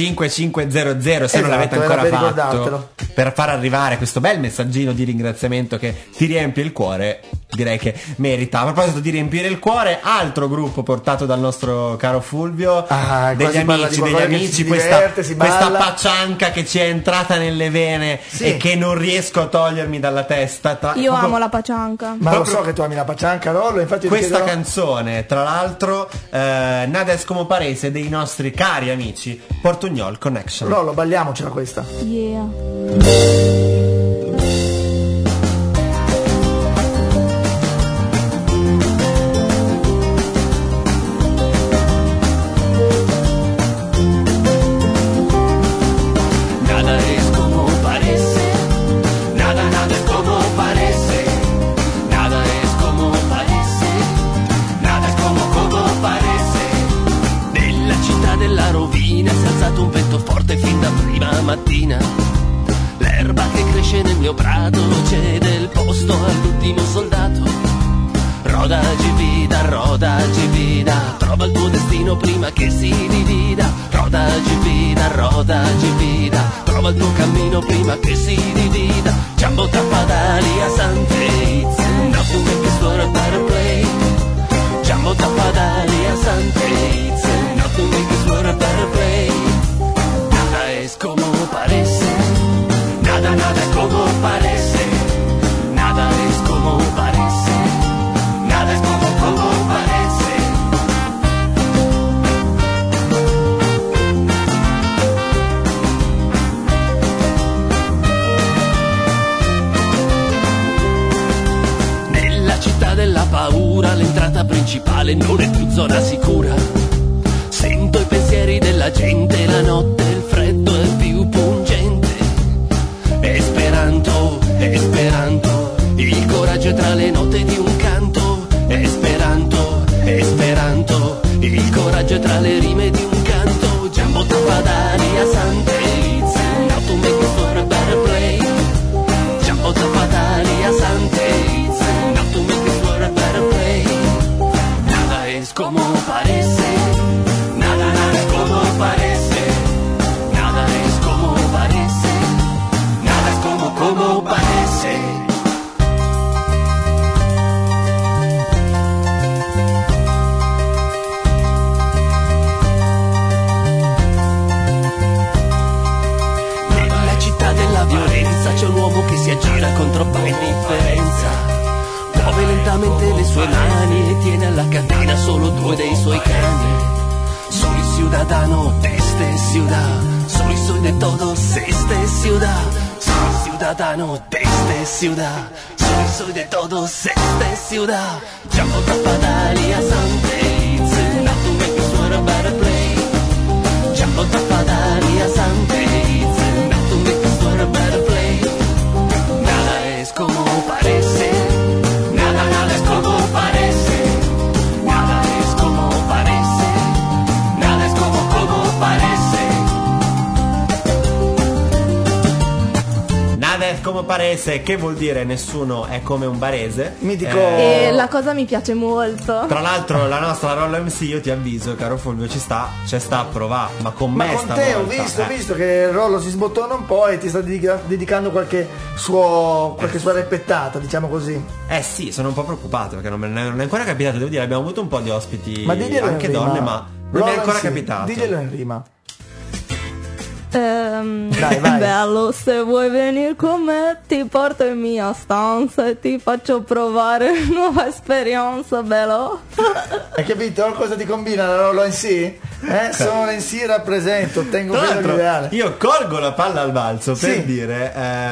45500 se non Esatto, l'avete era ancora per fatto, ricordartelo. per far arrivare questo bel messaggino di ringraziamento che ti riempie il cuore, direi che merita. A proposito di riempire il cuore, altro gruppo portato dal nostro caro Fulvio, qua si parla di qualcosa che si diverte, si questa balla. paccianca che ci è entrata nelle vene Sì. e che non riesco a togliermi dalla testa. Io amo la pacianca. Ma proprio- lo so che tu ami la pacianca, Rollo, infatti ti Questa chiederò- canzone, tra l'altro, Nada es como parece, dei nostri cari amici Portugnol Connection. Rollo, balliamocela questa. Yeah. Nada es como parece, nada es como parece, nada es como parece, nada es como parece. Nella città della rovina si è alzato un vento forte fin da prima mattina. L'erba che cresce nel mio prato cede il posto all'ultimo soldato. Roda givida, trova il tuo destino prima che si divida. Roda givida, trova il tuo cammino prima che si divida. Jumbo tappadali a Santeitz, nothing make this world a better place. Jumbo tappadali a Santeitz, nothing make this world a better place. Nada es como parece, nada es como parece, nada es como parece. Nada es como parece. Nella città della paura l'entrata principale non è più zona sicura. Sento i pensieri della gente, la notte il freddo è più pungente. Esperanto, Esperanto, il coraggio è tra le note di un canto. Esperanto, Esperanto, il coraggio è tra le rime di un canto. Jumbo Tapadani a Sante, it's now to make it for a better place. Jumbo Tapadani a Sante, it's now to make it for a better place. Nada es como parece, nada es como parece, nada es como parece, nada es como parece. C'è un uomo che si aggira con troppa indifferenza. Muove lentamente le sue mani e tiene alla catena solo 2 dei suoi cani. Soy ciudadano de esta ciudad, soy de todos esta ciudad. Soy ciudadano de esta ciudad, soy de todos esta ciudad. Jumbo Tapadali a Sante, it's enough to make this world a better place. Jumbo Tapadali a Sante, it's enough to make this world a better place. Como parece, nada es como parece, nada es como parece, nada es como parece. Nada es como parece, che vuol dire nessuno è come un barese. Mitico. E la cosa mi piace molto. Tra l'altro la nostra Rollo MC, io ti avviso, caro Fulvio, ci sta a provare, ma con me con te ho visto che Rollo si sbottona un po' e ti sta dedicando qualche sua reppettata, diciamo così. Sì, sono un po' preoccupato perché non è ancora capitato, devo dire, abbiamo avuto un po' di ospiti, ma anche donne, ma non Rollo è ancora MC, capitato. diglielo in rima. Vai. Bello, se vuoi venire con me ti porto in mia stanza e ti faccio provare nuova esperienza, bello. Hai capito cosa ti combina la Rollo in sì? Sono in sì, rappresento, tengo quello l'ideale. Io colgo la palla al balzo per Sì. dire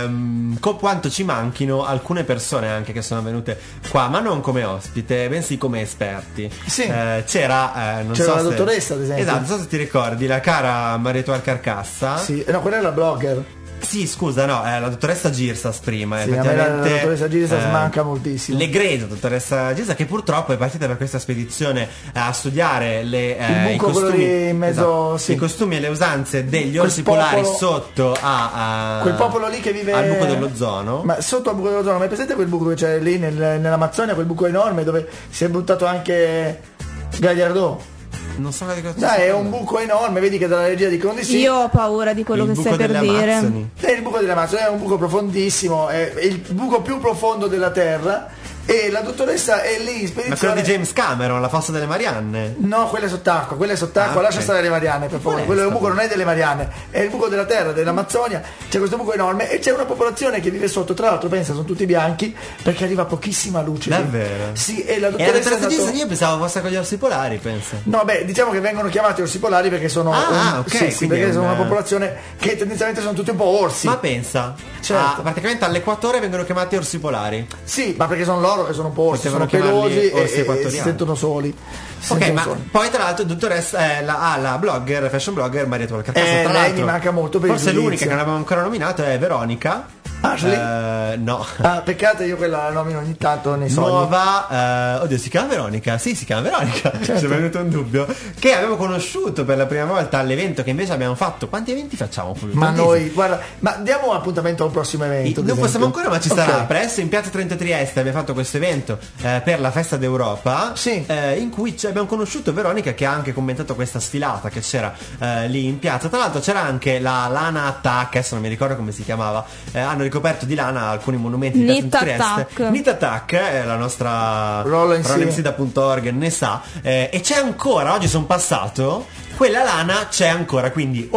quanto ci manchino alcune persone anche che sono venute qua, ma non come ospite, bensì come esperti. Sì. C'era la dottoressa, ad esempio. Esatto, non so se ti ricordi, la cara Marietual Carcassa. Sì, no, quella è la blogger. Sì, scusa, no, la dottoressa Girsas prima. Sì, a me la dottoressa Girsas manca moltissimo. L'egregia dottoressa Girsas, che purtroppo è partita per questa spedizione a studiare il buco, i costumi, lì in mezzo, esatto, sì. i costumi e le usanze degli Quel orsi polari popolo, sotto a quel popolo lì che vive al buco dell'ozono. Ma sotto al buco dell'ozono, ma è presente quel buco che c'è lì nell'Amazzonia, quel buco enorme dove si è buttato anche Gagliardò? Non so di cosa. Dai, è un buco enorme, vedi che dalla regia dicono di sì. Io ho paura di quello Il che buco stai per delle dire. Amazzoni. È il buco delle Amazzoni, è un buco profondissimo, è il buco più profondo della Terra. E la dottoressa è lì in spedizione. Ma quello di James Cameron, la fossa delle Marianne? No, quella è sott'acqua, lascia ok. stare le Marianne, per favore. Quello è un buco, non è delle Marianne, è il buco della terra, dell'Amazzonia. C'è questo buco enorme e c'è una popolazione che vive sotto. Tra l'altro, pensa, sono tutti bianchi perché arriva pochissima luce. Davvero? Sì, e la E la dottoressa dottoressa è Girsas andato... io pensavo fosse con gli orsi polari, pensa. No, beh, diciamo che vengono chiamati orsi polari perché sono ok, sì, quindi perché è sono un- una popolazione che tendenzialmente sono tutti un po' orsi. Ma pensa, Certo. praticamente all'equatore vengono chiamati orsi polari. Sì, ma perché sono loro che sono un po' orsi, Potevano sono pelosi chiamarli orsi e si equatoriani. sentono soli. Ok, ma poi tra l'altro dottoressa la blogger, fashion blogger Marietual Carcassa, tra lei l'altro, mi manca molto per il forse giudizio. l'unica che non abbiamo ancora nominato è Veronica. Ashley? No. Ah, peccato, io quella la nomino ogni tanto nei sogni. Nuova, oddio, si chiama Veronica? Sì, si chiama Veronica. Ci è venuto un dubbio. Che avevo conosciuto per la prima volta all'evento che invece abbiamo fatto. Quanti eventi facciamo? Fulvio? Ma Tantissimi. noi, guarda, ma diamo un appuntamento a un prossimo evento. ad Non possiamo esempio. ancora, ma ci Ok. sarà presto in Piazza 30 Trieste. Abbiamo fatto questo evento per la festa d'Europa. Sì. In cui abbiamo conosciuto Veronica, che ha anche commentato questa sfilata che c'era lì in piazza. Tra l'altro c'era anche la Lana Attack, adesso non mi ricordo come si chiamava. Hanno ricoperto di lana alcuni monumenti di Knit Piazza 30 Attack. Trieste. Knit Attack, la nostra Roll MC.org ne sa. E c'è ancora, oggi sono passato. Quella lana c'è ancora, quindi o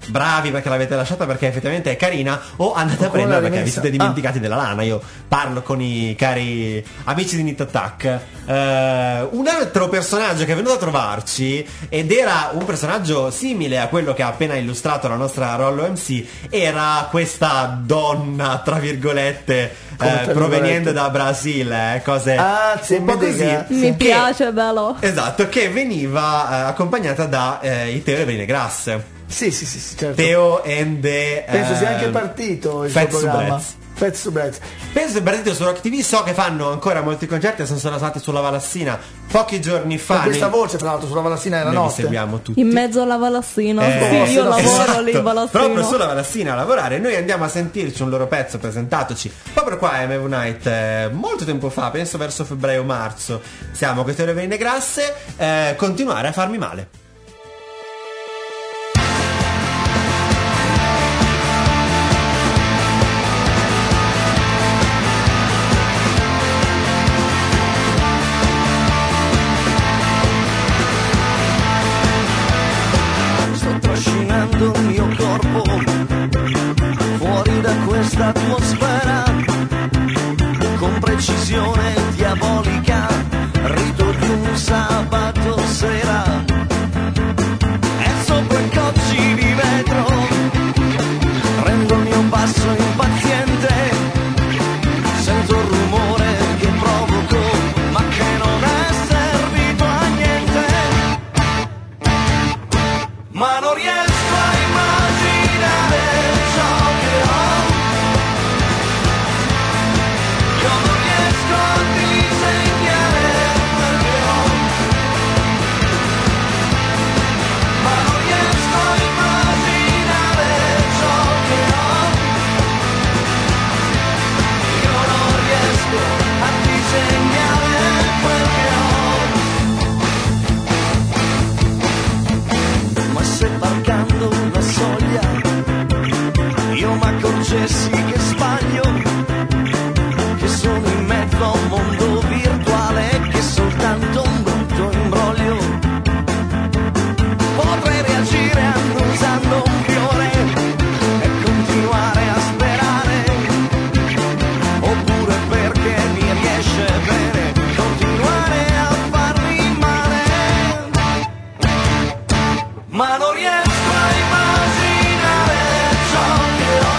bravi perché l'avete lasciata perché effettivamente è carina, o andate a prenderla perché vi siete dimenticati della lana. Io parlo con i cari amici di Knit Attack. Un altro personaggio che è venuto a trovarci, ed era un personaggio simile a quello che ha appena illustrato la nostra Rollo MC, era questa donna tra virgolette proveniente da Brasile, cose un po' così. Mi piace, bello. Esatto, che veniva accompagnata da i Teo e Brine Grasse. Sì, certo. Teo and the penso sia anche partito il suo programma. Fats to Brats. Penso sia partito su Rock TV. So che fanno ancora molti concerti. Sono stati sulla Valassina pochi giorni fa. Con questa voce, tra l'altro, sulla Valassina era notte. Seguiamo tutti. In mezzo alla Valassina. Sì, io lavoro lì in Valassina. Proprio sulla Valassina a lavorare. Noi andiamo a sentirci un loro pezzo presentatoci proprio qua a MV Night molto tempo fa, penso verso febbraio-marzo. Siamo queste ore vene grasse. Continuare a farmi male. Il mio corpo fuori da questa atmosfera con precisione diabolica, rito di un sabato sera, e sopra i cocci di vetro prendo il mio passo impaziente, sento il rumore che provoco ma che non è servito a niente, ma non riesco sì che sbaglio, che sono in mezzo a un mondo virtuale, che è soltanto un brutto imbroglio. Potrei reagire annusando un fiore e continuare a sperare, oppure perché mi riesce bene continuare a farmi male, ma non riesco a immaginare ciò che ho.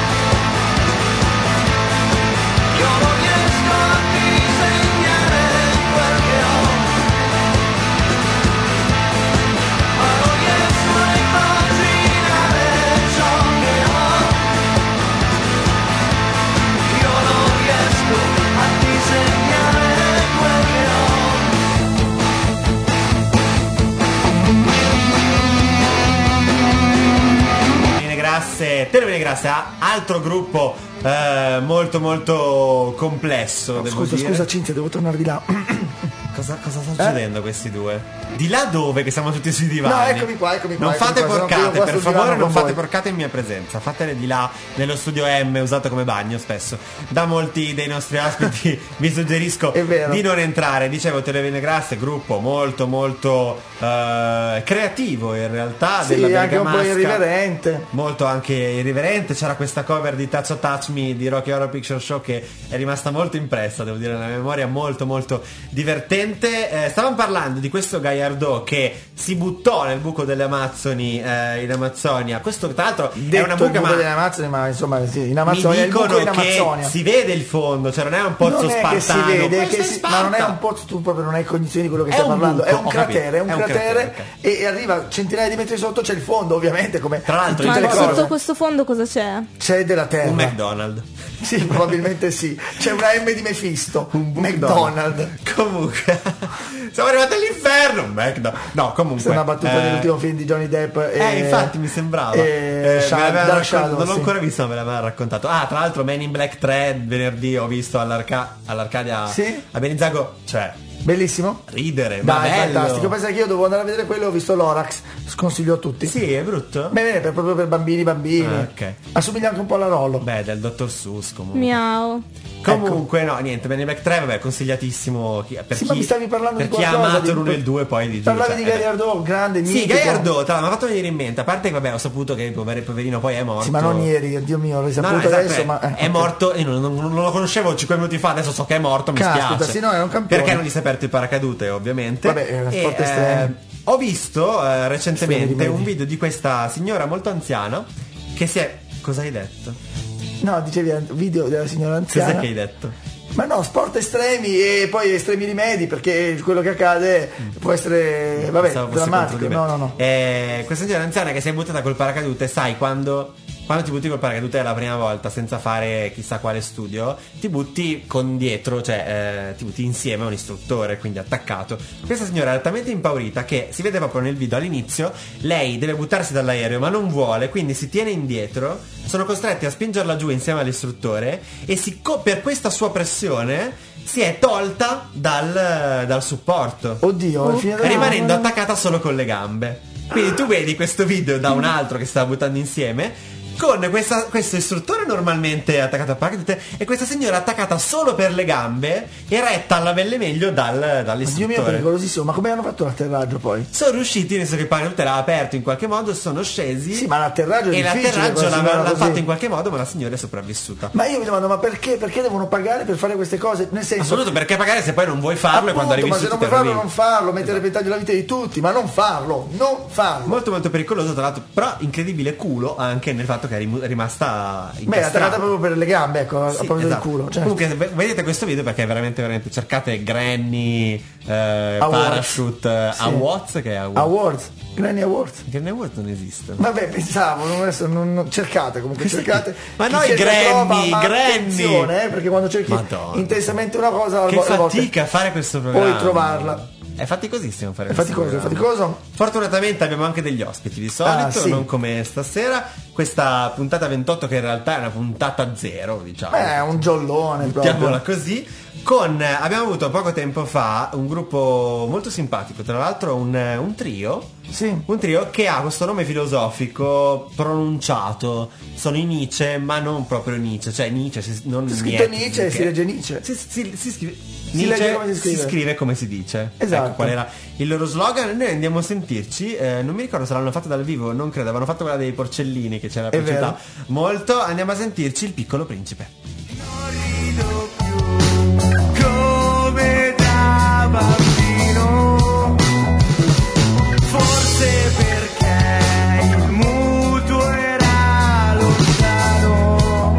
Termine grazie a altro gruppo molto molto complesso. Scusa Cinzia, devo tornare di là. Cosa sta succedendo questi due? Di là dove? Che siamo tutti sui divani. No, eccomi qua. Non fate porcate, per favore, non fate porcate in mia presenza. Fatele di là nello studio M, usato come bagno spesso da molti dei nostri ospiti. Vi suggerisco di non entrare. Dicevo, Televene Grasse, gruppo molto molto creativo in realtà, sì, della anche un bergamasca, po' irriverente. molto anche irriverente. C'era questa cover di Touch or Touch Me di Rocky Horror Picture Show che è rimasta molto impressa, devo dire, nella memoria, molto molto divertente. Stavamo parlando di questo Gaiardò che si buttò nel buco delle Amazzoni in Amazzonia. Questo tra l'altro è una buca, delle Amazzoni, ma insomma sì, in Amazzonia, mi dicono il buco in Amazzonia. che si vede il fondo, cioè non è un pozzo spartano, che si vede, ma non è un pozzo, tu proprio non hai cognizione di quello che stai parlando, buco, è un cratere, okay. E arriva centinaia di metri sotto, c'è il fondo ovviamente, come tra l'altro ma sotto questo fondo cosa c'è? C'è della terra, un McDonald's. Sì, probabilmente sì. C'è una M di Mephisto, un McDonald's. Comunque siamo arrivati all'inferno. No, comunque questa è una battuta dell'ultimo film di Johnny Depp infatti mi sembrava non l'ho ancora visto, ma me l'aveva raccontato. Tra l'altro Men in Black 3 venerdì ho visto all'Arcadia, sì? A Benizzago, cioè Bellissimo? Ridere, ma Dai, bello. fantastico. Pensa che io dovevo andare a vedere quello, ho visto l'Orax, sconsiglio a tutti. Sì, è brutto? Bene, proprio per bambini. Ok. Assomiglia anche un po' alla Rollo. Beh, del dottor Seuss comunque. Miau. Comunque, no, niente, Men in Black 3, vabbè, consigliatissimo per Sì, chi, ma mi stavi parlando per di chi ha qualcosa, amato di- l'1 e il 2 poi di Parlavi di Gallardo, grande, Sì, mitico. Gallardo, tra l'altro, mi ha fatto venire in mente, a parte che vabbè, ho saputo che il poverino poi è morto. Sì, ma non ieri, Dio mio, l'ho risaputo No, esatto, adesso, ma... è morto, io non lo conoscevo 5 minuti fa, adesso so che è morto, mi Caspita, spiace. sì, no, è un campione. Perché non gli si è aperto il paracadute, ovviamente. Vabbè, è uno sport estremo. Ho visto recentemente Estremi un rimedi. video di questa signora molto anziana che si è... Cosa hai detto? No, dicevi video della signora anziana. Cos'è che hai detto? Ma no, sport estremi e poi estremi rimedi, perché quello che accade può essere, vabbè, Pensavo fosse drammatico. contro di me. No. Questa signora anziana che si è buttata col paracadute, sai, quando ti butti col paracadute la prima volta senza fare chissà quale studio, ti butti con dietro, cioè ti butti insieme a un istruttore, quindi attaccato. Questa signora è talmente impaurita che si vede proprio nel video all'inizio, lei deve buttarsi dall'aereo ma non vuole, quindi si tiene indietro, sono costretti a spingerla giù insieme all'istruttore e per questa sua pressione si è tolta dal supporto. Oddio, è finita Rimanendo attaccata solo con le gambe. Quindi tu vedi questo video da un altro che stava buttando insieme con questo istruttore normalmente attaccato al paracadute e questa signora attaccata solo per le gambe e retta alla belle meglio Dio mio, dall'istruttore. pericolosissimo, ma come hanno fatto l'atterraggio poi? Sono riusciti, nel senso che il paracadute l'ha aperto in qualche modo, sono scesi. Sì, ma l'atterraggio è e difficile, l'atterraggio quando si muovono l'ha così. fatto in qualche modo, ma la signora è sopravvissuta. Ma io mi domando, ma perché devono pagare per fare queste cose? Nel senso, Assoluto, perché pagare se poi non vuoi farlo e quando arrivi ma su se non ti puoi farlo arrivi. non farlo, mettere a repentaglio la vita di tutti, ma non farlo. Molto molto pericoloso, tra l'altro, però incredibile culo anche nel fatto che è rimasta Beh, incastrata. attaccata proprio per le gambe, ecco, Sì, a proprio esatto. del culo. Cioè. Comunque vedete questo video perché è veramente cercate Granny Parachute Awards, che è Awards, Granny Awards. Granny Awards non esiste. Vabbè, pensavo, adesso non cercate, comunque cercate. Ma Chi noi cerca Granny, trova, ma Granny. attenzione, perché quando cerchi Madonna. intensamente una cosa Che alle volte fatica a fare questo programma. puoi trovarla. È faticosissimo fare È questo faticoso, è programma. faticoso. Fortunatamente abbiamo anche degli ospiti di solito, sì. non come stasera. Questa puntata 28 che in realtà è una puntata 0, diciamo. È un giollone Mettiamola proprio. così. Abbiamo avuto poco tempo fa un gruppo molto simpatico, tra l'altro un trio. Sì. Un trio che ha questo nome filosofico pronunciato. Sono i Nietzsche, ma non proprio Nietzsche, cioè Nietzsche non C'è scritto Nietzsche, Nietzsche e si legge Nietzsche. si scrive Si Nietzsche legge come si scrive. si scrive come si dice. Esatto. Ecco qual era il loro slogan. Noi andiamo a sentirci. Non mi ricordo se l'hanno fatto dal vivo, non credo. Avevano fatto quella dei porcellini che c'era È piaciuta vero. molto. Andiamo a sentirci Il Piccolo Principe. Come da bambino, forse perché il mutuo era lontano,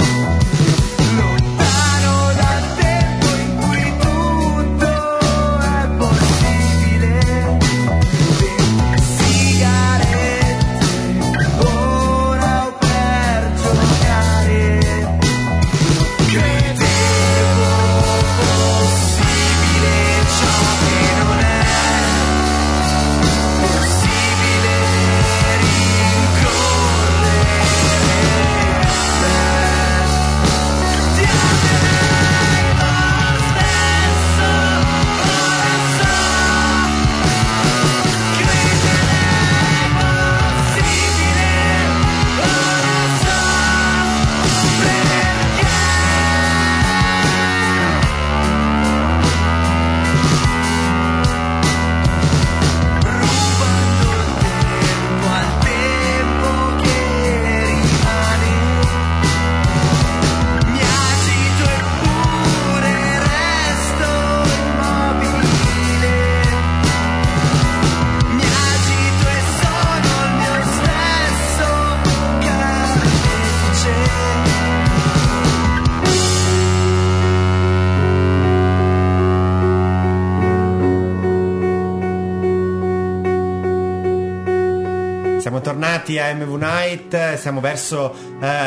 lontano dal tempo in cui tutto è possibile. Le sigarette ora ho per giocare. siamo tornati a MV Night, siamo verso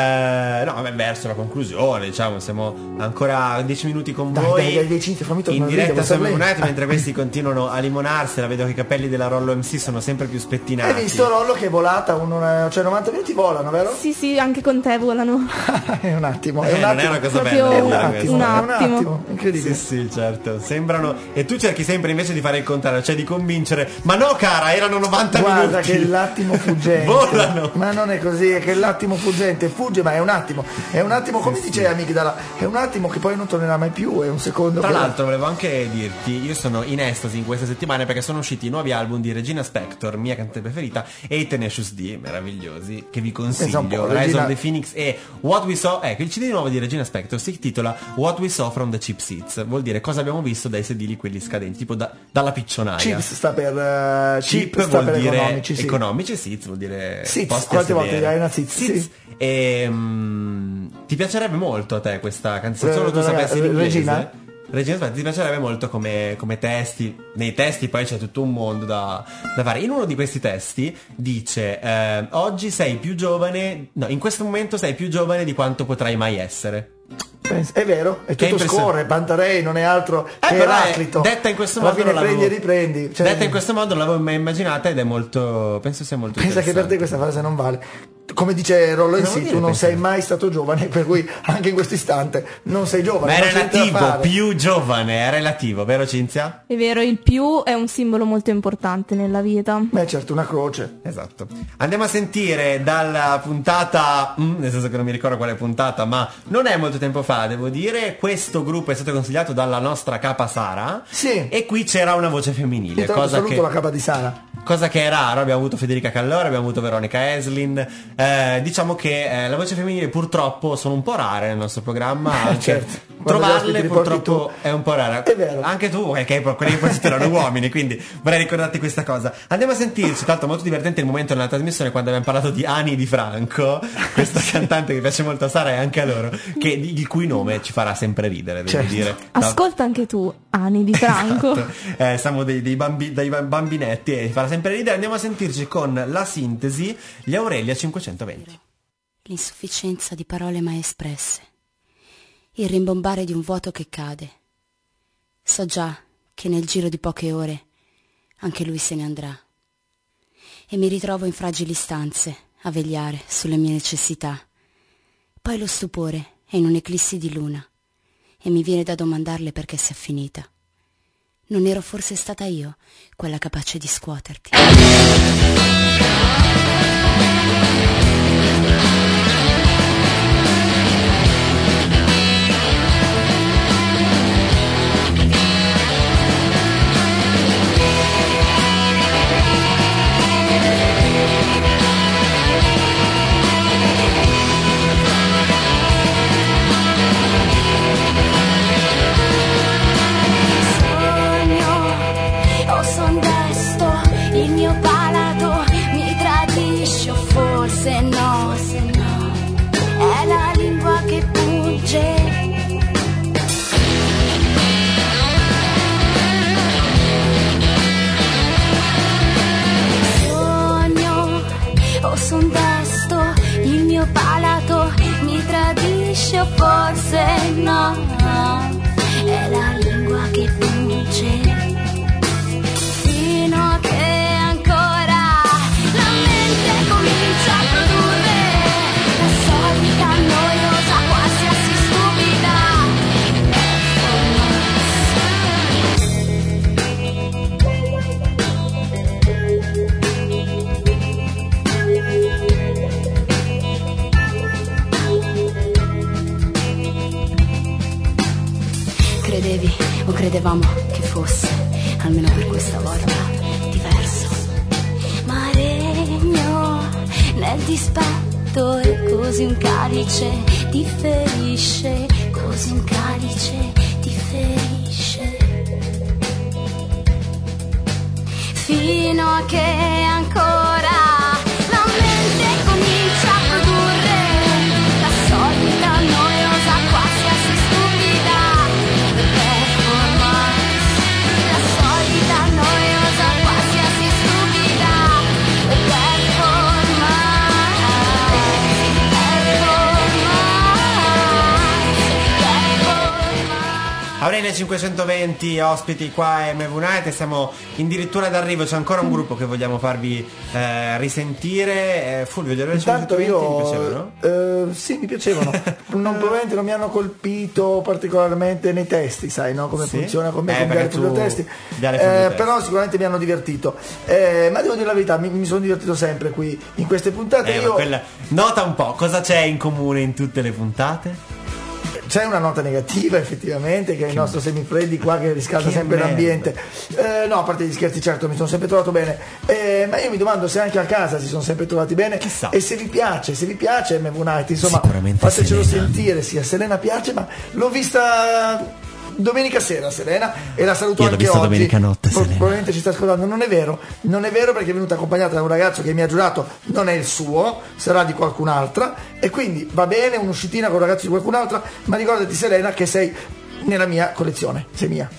la conclusione, diciamo, siamo ancora 10 minuti con voi in diretta su MV Night, mentre questi continuano a limonarsela. Vedo che i capelli della Rollo MC sono sempre più spettinati. Hai visto Rollo che è volata, cioè 90 minuti volano, vero? Sì, anche con te volano. È un attimo, non è una cosa proprio bella. un attimo. Incredibile. Sì, certo. Sembrano. E tu cerchi sempre invece di fare il contrario, cioè di convincere. Ma no, cara, erano 90 minuti. Guarda che l'attimo fuggente. Volano. Ma non è così, è che l'attimo fuggente fugge, ma è un attimo. È un attimo, come dice Amigdala, è un attimo che poi non tornerà mai più, è un secondo. Tra l'altro volevo anche dirti, io sono in estasi in queste settimane perché sono usciti i nuovi album di Regina Spektor, mia cantante preferita, e i Tenacious D, meravigliosi, che vi consiglio. Rise of the Phoenix e What We Saw. Ecco, il CD nuovo di Regina Spektor si intitola What We Saw from the Cheap Seats, vuol dire cosa abbiamo visto dai sedili quelli scadenti, tipo dalla piccionaia. Chips sta per cheap sta vuol per dire economici, economici, seats vuol dire seats, quante volte hai una seats? Sì. E ti piacerebbe molto a te questa canzone, solo tu sapessi l'inglese. Regina, ti piacerebbe molto come testi. Nei testi poi c'è tutto un mondo da fare. In uno di questi testi dice oggi sei più giovane, no, in questo momento sei più giovane di quanto potrai mai essere. È vero, è tutto scorre, Pantarei non è altro che Eraclito. Detta in questo modo non prendi e riprendi, cioè, detta in questo modo non l'avevo mai immaginata ed è molto, penso sia molto pensa che per te questa frase non vale. Come dice Rollo MC, tu non sei mai stato giovane, per cui anche in questo istante non sei giovane. Ma è relativo, più giovane, è relativo, vero Cinzia? È vero, il più è un simbolo molto importante nella vita. Beh, certo, una croce. Esatto. Andiamo a sentire dalla puntata, nel senso che non mi ricordo quale puntata, ma non è molto tempo fa, devo dire. Questo gruppo è stato consigliato dalla nostra capa Sara. Sì. E qui c'era una voce femminile. Saluto la capa di Sara. Cosa che è raro, abbiamo avuto Federica Callora, abbiamo avuto Veronica Eslin. Diciamo che la voce femminile purtroppo sono un po' rare nel nostro programma. Certo. Trovarle purtroppo è un po' rara. È vero. Anche tu, perché quelli che poi erano uomini, quindi vorrei ricordarti questa cosa. Andiamo a sentirci, tra l'altro molto divertente il momento nella trasmissione quando abbiamo parlato di Ani Di Franco, questa cantante che piace molto a Sara e anche a loro, il cui nome ci farà sempre ridere, devo dire. Ascolta anche tu Ani Di Franco. Esatto. Siamo dei bambinetti e ci farà sempre ridere. Andiamo a sentirci con La Sintesi, gli Aurelia 520. L'insufficienza di parole mai espresse, il rimbombare di un vuoto che cade. So già che nel giro di poche ore anche lui se ne andrà e mi ritrovo in fragili stanze a vegliare sulle mie necessità. Poi lo stupore è in un'eclissi di luna e mi viene da domandarle perché sia finita. Non ero forse stata io quella capace di scuoterti? Son desto, il mio palato mi tradisce, o forse no, è la lingua che punge. Sogno, o son desto, il mio palato mi tradisce, o forse no, è la lingua che punge. Fino a che ancora la mente comincia a produrre la solita noiosa, qualsiasi stupida Credevi o credevamo che fosse, almeno per questa volta, diverso, ma regno nel dispetto e così un calice ti ferisce, così un calice ti ferisce. Fino a che ancora la mente comincia a produrre la solita noiosa, qualsiasi stupida performance, la solita noiosa, qualsiasi stupida performance. Arelia 520 ospiti qua a MV Night, siamo addirittura d'arrivo, c'è ancora un gruppo che vogliamo farvi risentire. Fulvio, gli Arelia 520 ti piacevano? Sì, mi piacevano. Probabilmente non mi hanno colpito particolarmente nei testi, sai, no? Come funziona con me, con Viale Fulvio Testi. Però sicuramente mi hanno divertito. Ma devo dire la verità, mi sono divertito sempre qui in queste puntate. Nota un po', cosa c'è in comune in tutte le puntate? C'è una nota negativa effettivamente, che è il nostro semifreddi qua che riscalda sempre l'ambiente. No, a parte gli scherzi, certo, mi sono sempre trovato bene, ma io mi domando se anche a casa si sono sempre trovati bene. Chissà. E se vi piace MV Night, insomma, fatecelo sentire. Sì, a Selena piace, ma l'ho vista domenica sera Selena e la saluto io anche oggi. Domenica notte, probabilmente ci sta ascoltando. Non è vero perché è venuta accompagnata da un ragazzo che mi ha giurato non è il suo, sarà di qualcun'altra, e quindi va bene un'uscitina con un ragazzo di qualcun'altra, ma ricordati Selena che sei nella mia collezione, sei mia.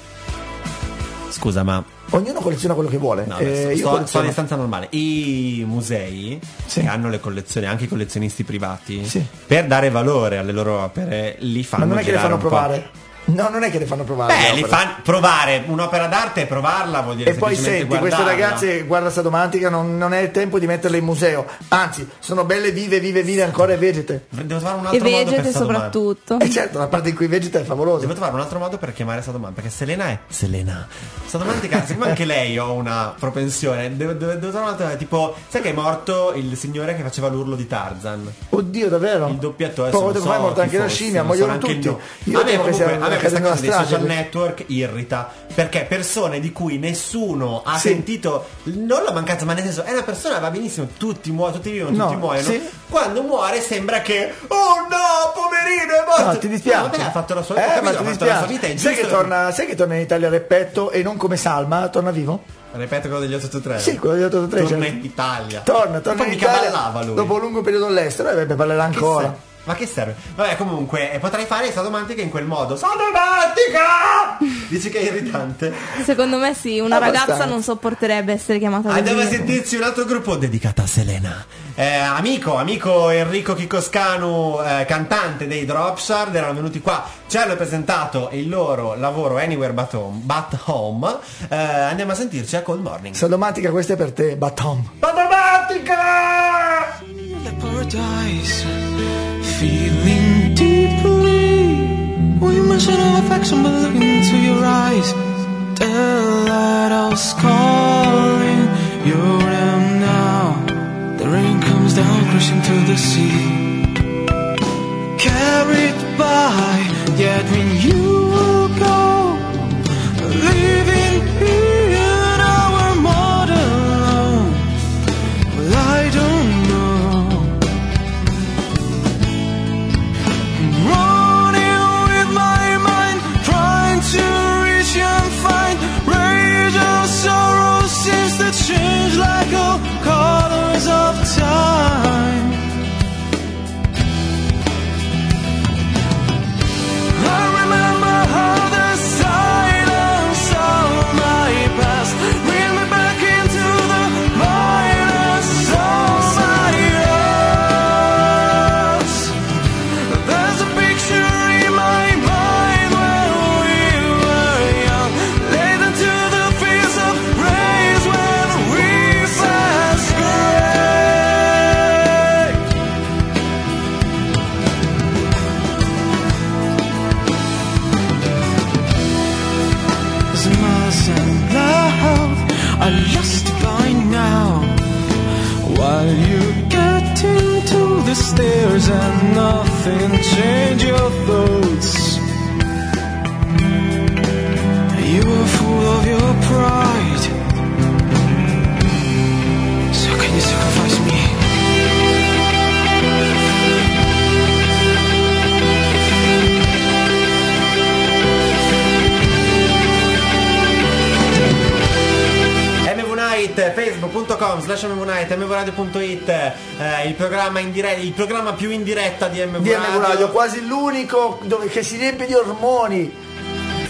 Scusa, ma ognuno colleziona quello che vuole. No, sto in stanza normale. I musei che hanno le collezioni, anche i collezionisti privati, per dare valore alle loro opere, li fanno. Ma non è che le fanno provare. No, non è che le fanno provare. Li fanno provare un'opera d'arte e provarla vuol dire. E poi senti, queste ragazze, guarda Sadomantica, non è il tempo di metterle in museo. Anzi, sono belle vive ancora e vegete. Devo trovare un altro modo per soprattutto. E certo, la parte in cui vegeta è favolosa. Devo trovare un altro modo per chiamare Sadomantica, perché Selena è Selena. Sadomantica, siccome anche lei ho una propensione, devo trovare un altro, tipo, sai che è morto il signore che faceva l'urlo di Tarzan? Oddio, davvero? Il doppiatore. Poco tempo fa è morta anche la scimmia, muoiono tutti. Io temo che sia questa cosa dei social network irrita, perché persone di cui nessuno ha sentito, non la mancanza, ma nel senso è una persona, va benissimo, tutti vivono, tutti muoiono, quando muore sembra che oh no, poverino, è morto. No, ti dispiace, ha fatto la sua vita, sai che torna in Italia Repetto e non come Salma, torna vivo? Ripeto, quello degli 883. Sì, quello degli 883 torna in Italia, torna in Italia, ballava lui dopo un lungo periodo all'estero, parlerà ancora. Ma che serve? Vabbè, comunque potrei fare Sadomantica in quel modo. Sadomantica! Dici che è irritante? Secondo me sì, una ragazza non sopporterebbe essere chiamata così. Andiamo a sentirci un altro gruppo dedicato a Selena. Amico Enrico Chicoscanu, cantante dei Dropshard, erano venuti qua, ci hanno presentato il loro lavoro Anywhere But Home. Andiamo a sentirci a Cold Morning. Sadomantica, questa è per te, But Home. Sadomantica! Feeling deeply, we must have affection, but looking into your eyes, the lighthouse calling, you're them now. The rain comes down, crashing to the sea, carried by, yet when you go, leaving here, now we're more alone. Well, I don't know. Change like all colors of time. I remember how the silence of my past bring me back into the lightness of my eyes. There's a picture in my mind when we were young, laid into the fields of rays when we fast gray. There's miles and love are lost by now, while you get into the stairs and nothing change your thoughts. You are full of your pride, so can you sacrifice me? MV Night, facebook.com/MVNight, mvradio.it, il programma in diretta, il programma più in diretta di MV Radio, quasi l'unico che si riempie di ormoni.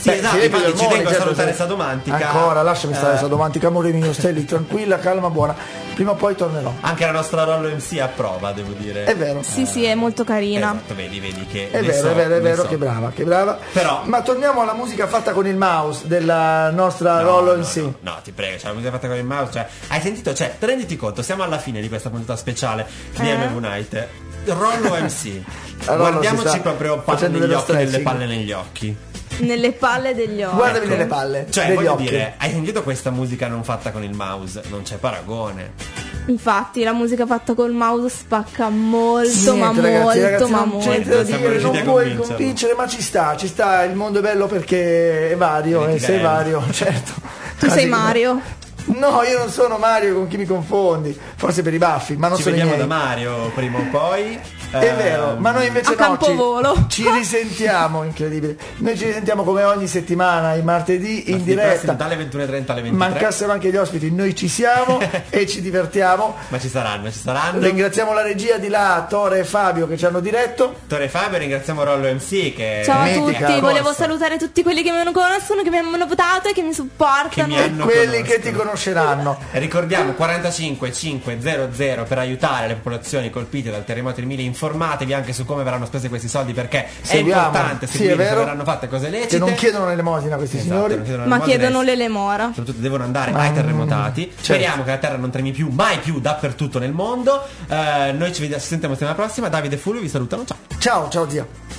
Sì, esatto, Filippo infatti ci Delmoni, vengo a certo, salutare sì. Sadomantica. Ancora, lasciami stare Sadomantica, amore mio, stai lì tranquilla, calma, buona. Prima o poi tornerò. Anche la nostra Rollo MC approva, devo dire. È vero. Sì, è molto carina. Esatto, vedi che È ne vero, so, è vero, ne so. che brava. Però Ma torniamo alla musica fatta con il mouse della nostra Rollo MC. No, ti prego, c'è la musica fatta con il mouse, cioè, hai sentito? Cioè, renditi conto, siamo alla fine di questa puntata speciale di MV Night. Rollo MC. Allora, Guardiamoci si sta proprio palle facendo negli dello occhi, nelle stretching. palle negli occhi. Nelle palle degli occhi. Guardami nelle palle. Cioè, degli voglio occhi. dire, hai sentito questa musica non fatta con il mouse? Non c'è paragone. Infatti la musica fatta col mouse spacca molto, Niente, ragazzi, ma non c'è molto niente da di siamo dire, riusciti non a puoi convincerlo. convincere, ma ci sta, il mondo è bello perché è vario, Perché e sei bello. vario, certo. Tu sei Mario. No, io non sono Mario, con chi mi confondi? Forse per i baffi, ma non Ci sono i vediamo miei. da Mario prima o poi. È vero, ma noi invece A Campovolo. ci risentiamo, incredibile. Noi ci risentiamo come ogni settimana, il martedì in diretta. dalle 21:30 alle 23. Mancassero anche gli ospiti, noi ci siamo e ci divertiamo. Ma ci saranno. Ringraziamo la regia di là, Tore e Fabio che ci hanno diretto. Tore e Fabio, ringraziamo Rollo MC che Ciao a mitica tutti, corsa. volevo salutare tutti quelli che mi conoscono, che mi hanno votato e che mi supportano. Che mi E hanno quelli conoscono. che ti conosceranno. E ricordiamo 45500 per aiutare le popolazioni colpite dal terremoto in Emilia. Informatevi anche su come verranno spesi questi soldi, perché Seguiamo. è importante Sì, seguire è vero. se verranno fatte cose lecite. Che non chiedono l'elemosina questi Esatto, signori. non chiedono Ma l'elemosina, chiedono l'elemora. soprattutto devono andare ai terremotati. certo. Speriamo che la terra non tremi più, mai più, dappertutto nel mondo. Noi ci sentiamo settimana prossima. Davide e Fulvio vi salutano, ciao. Ciao zio.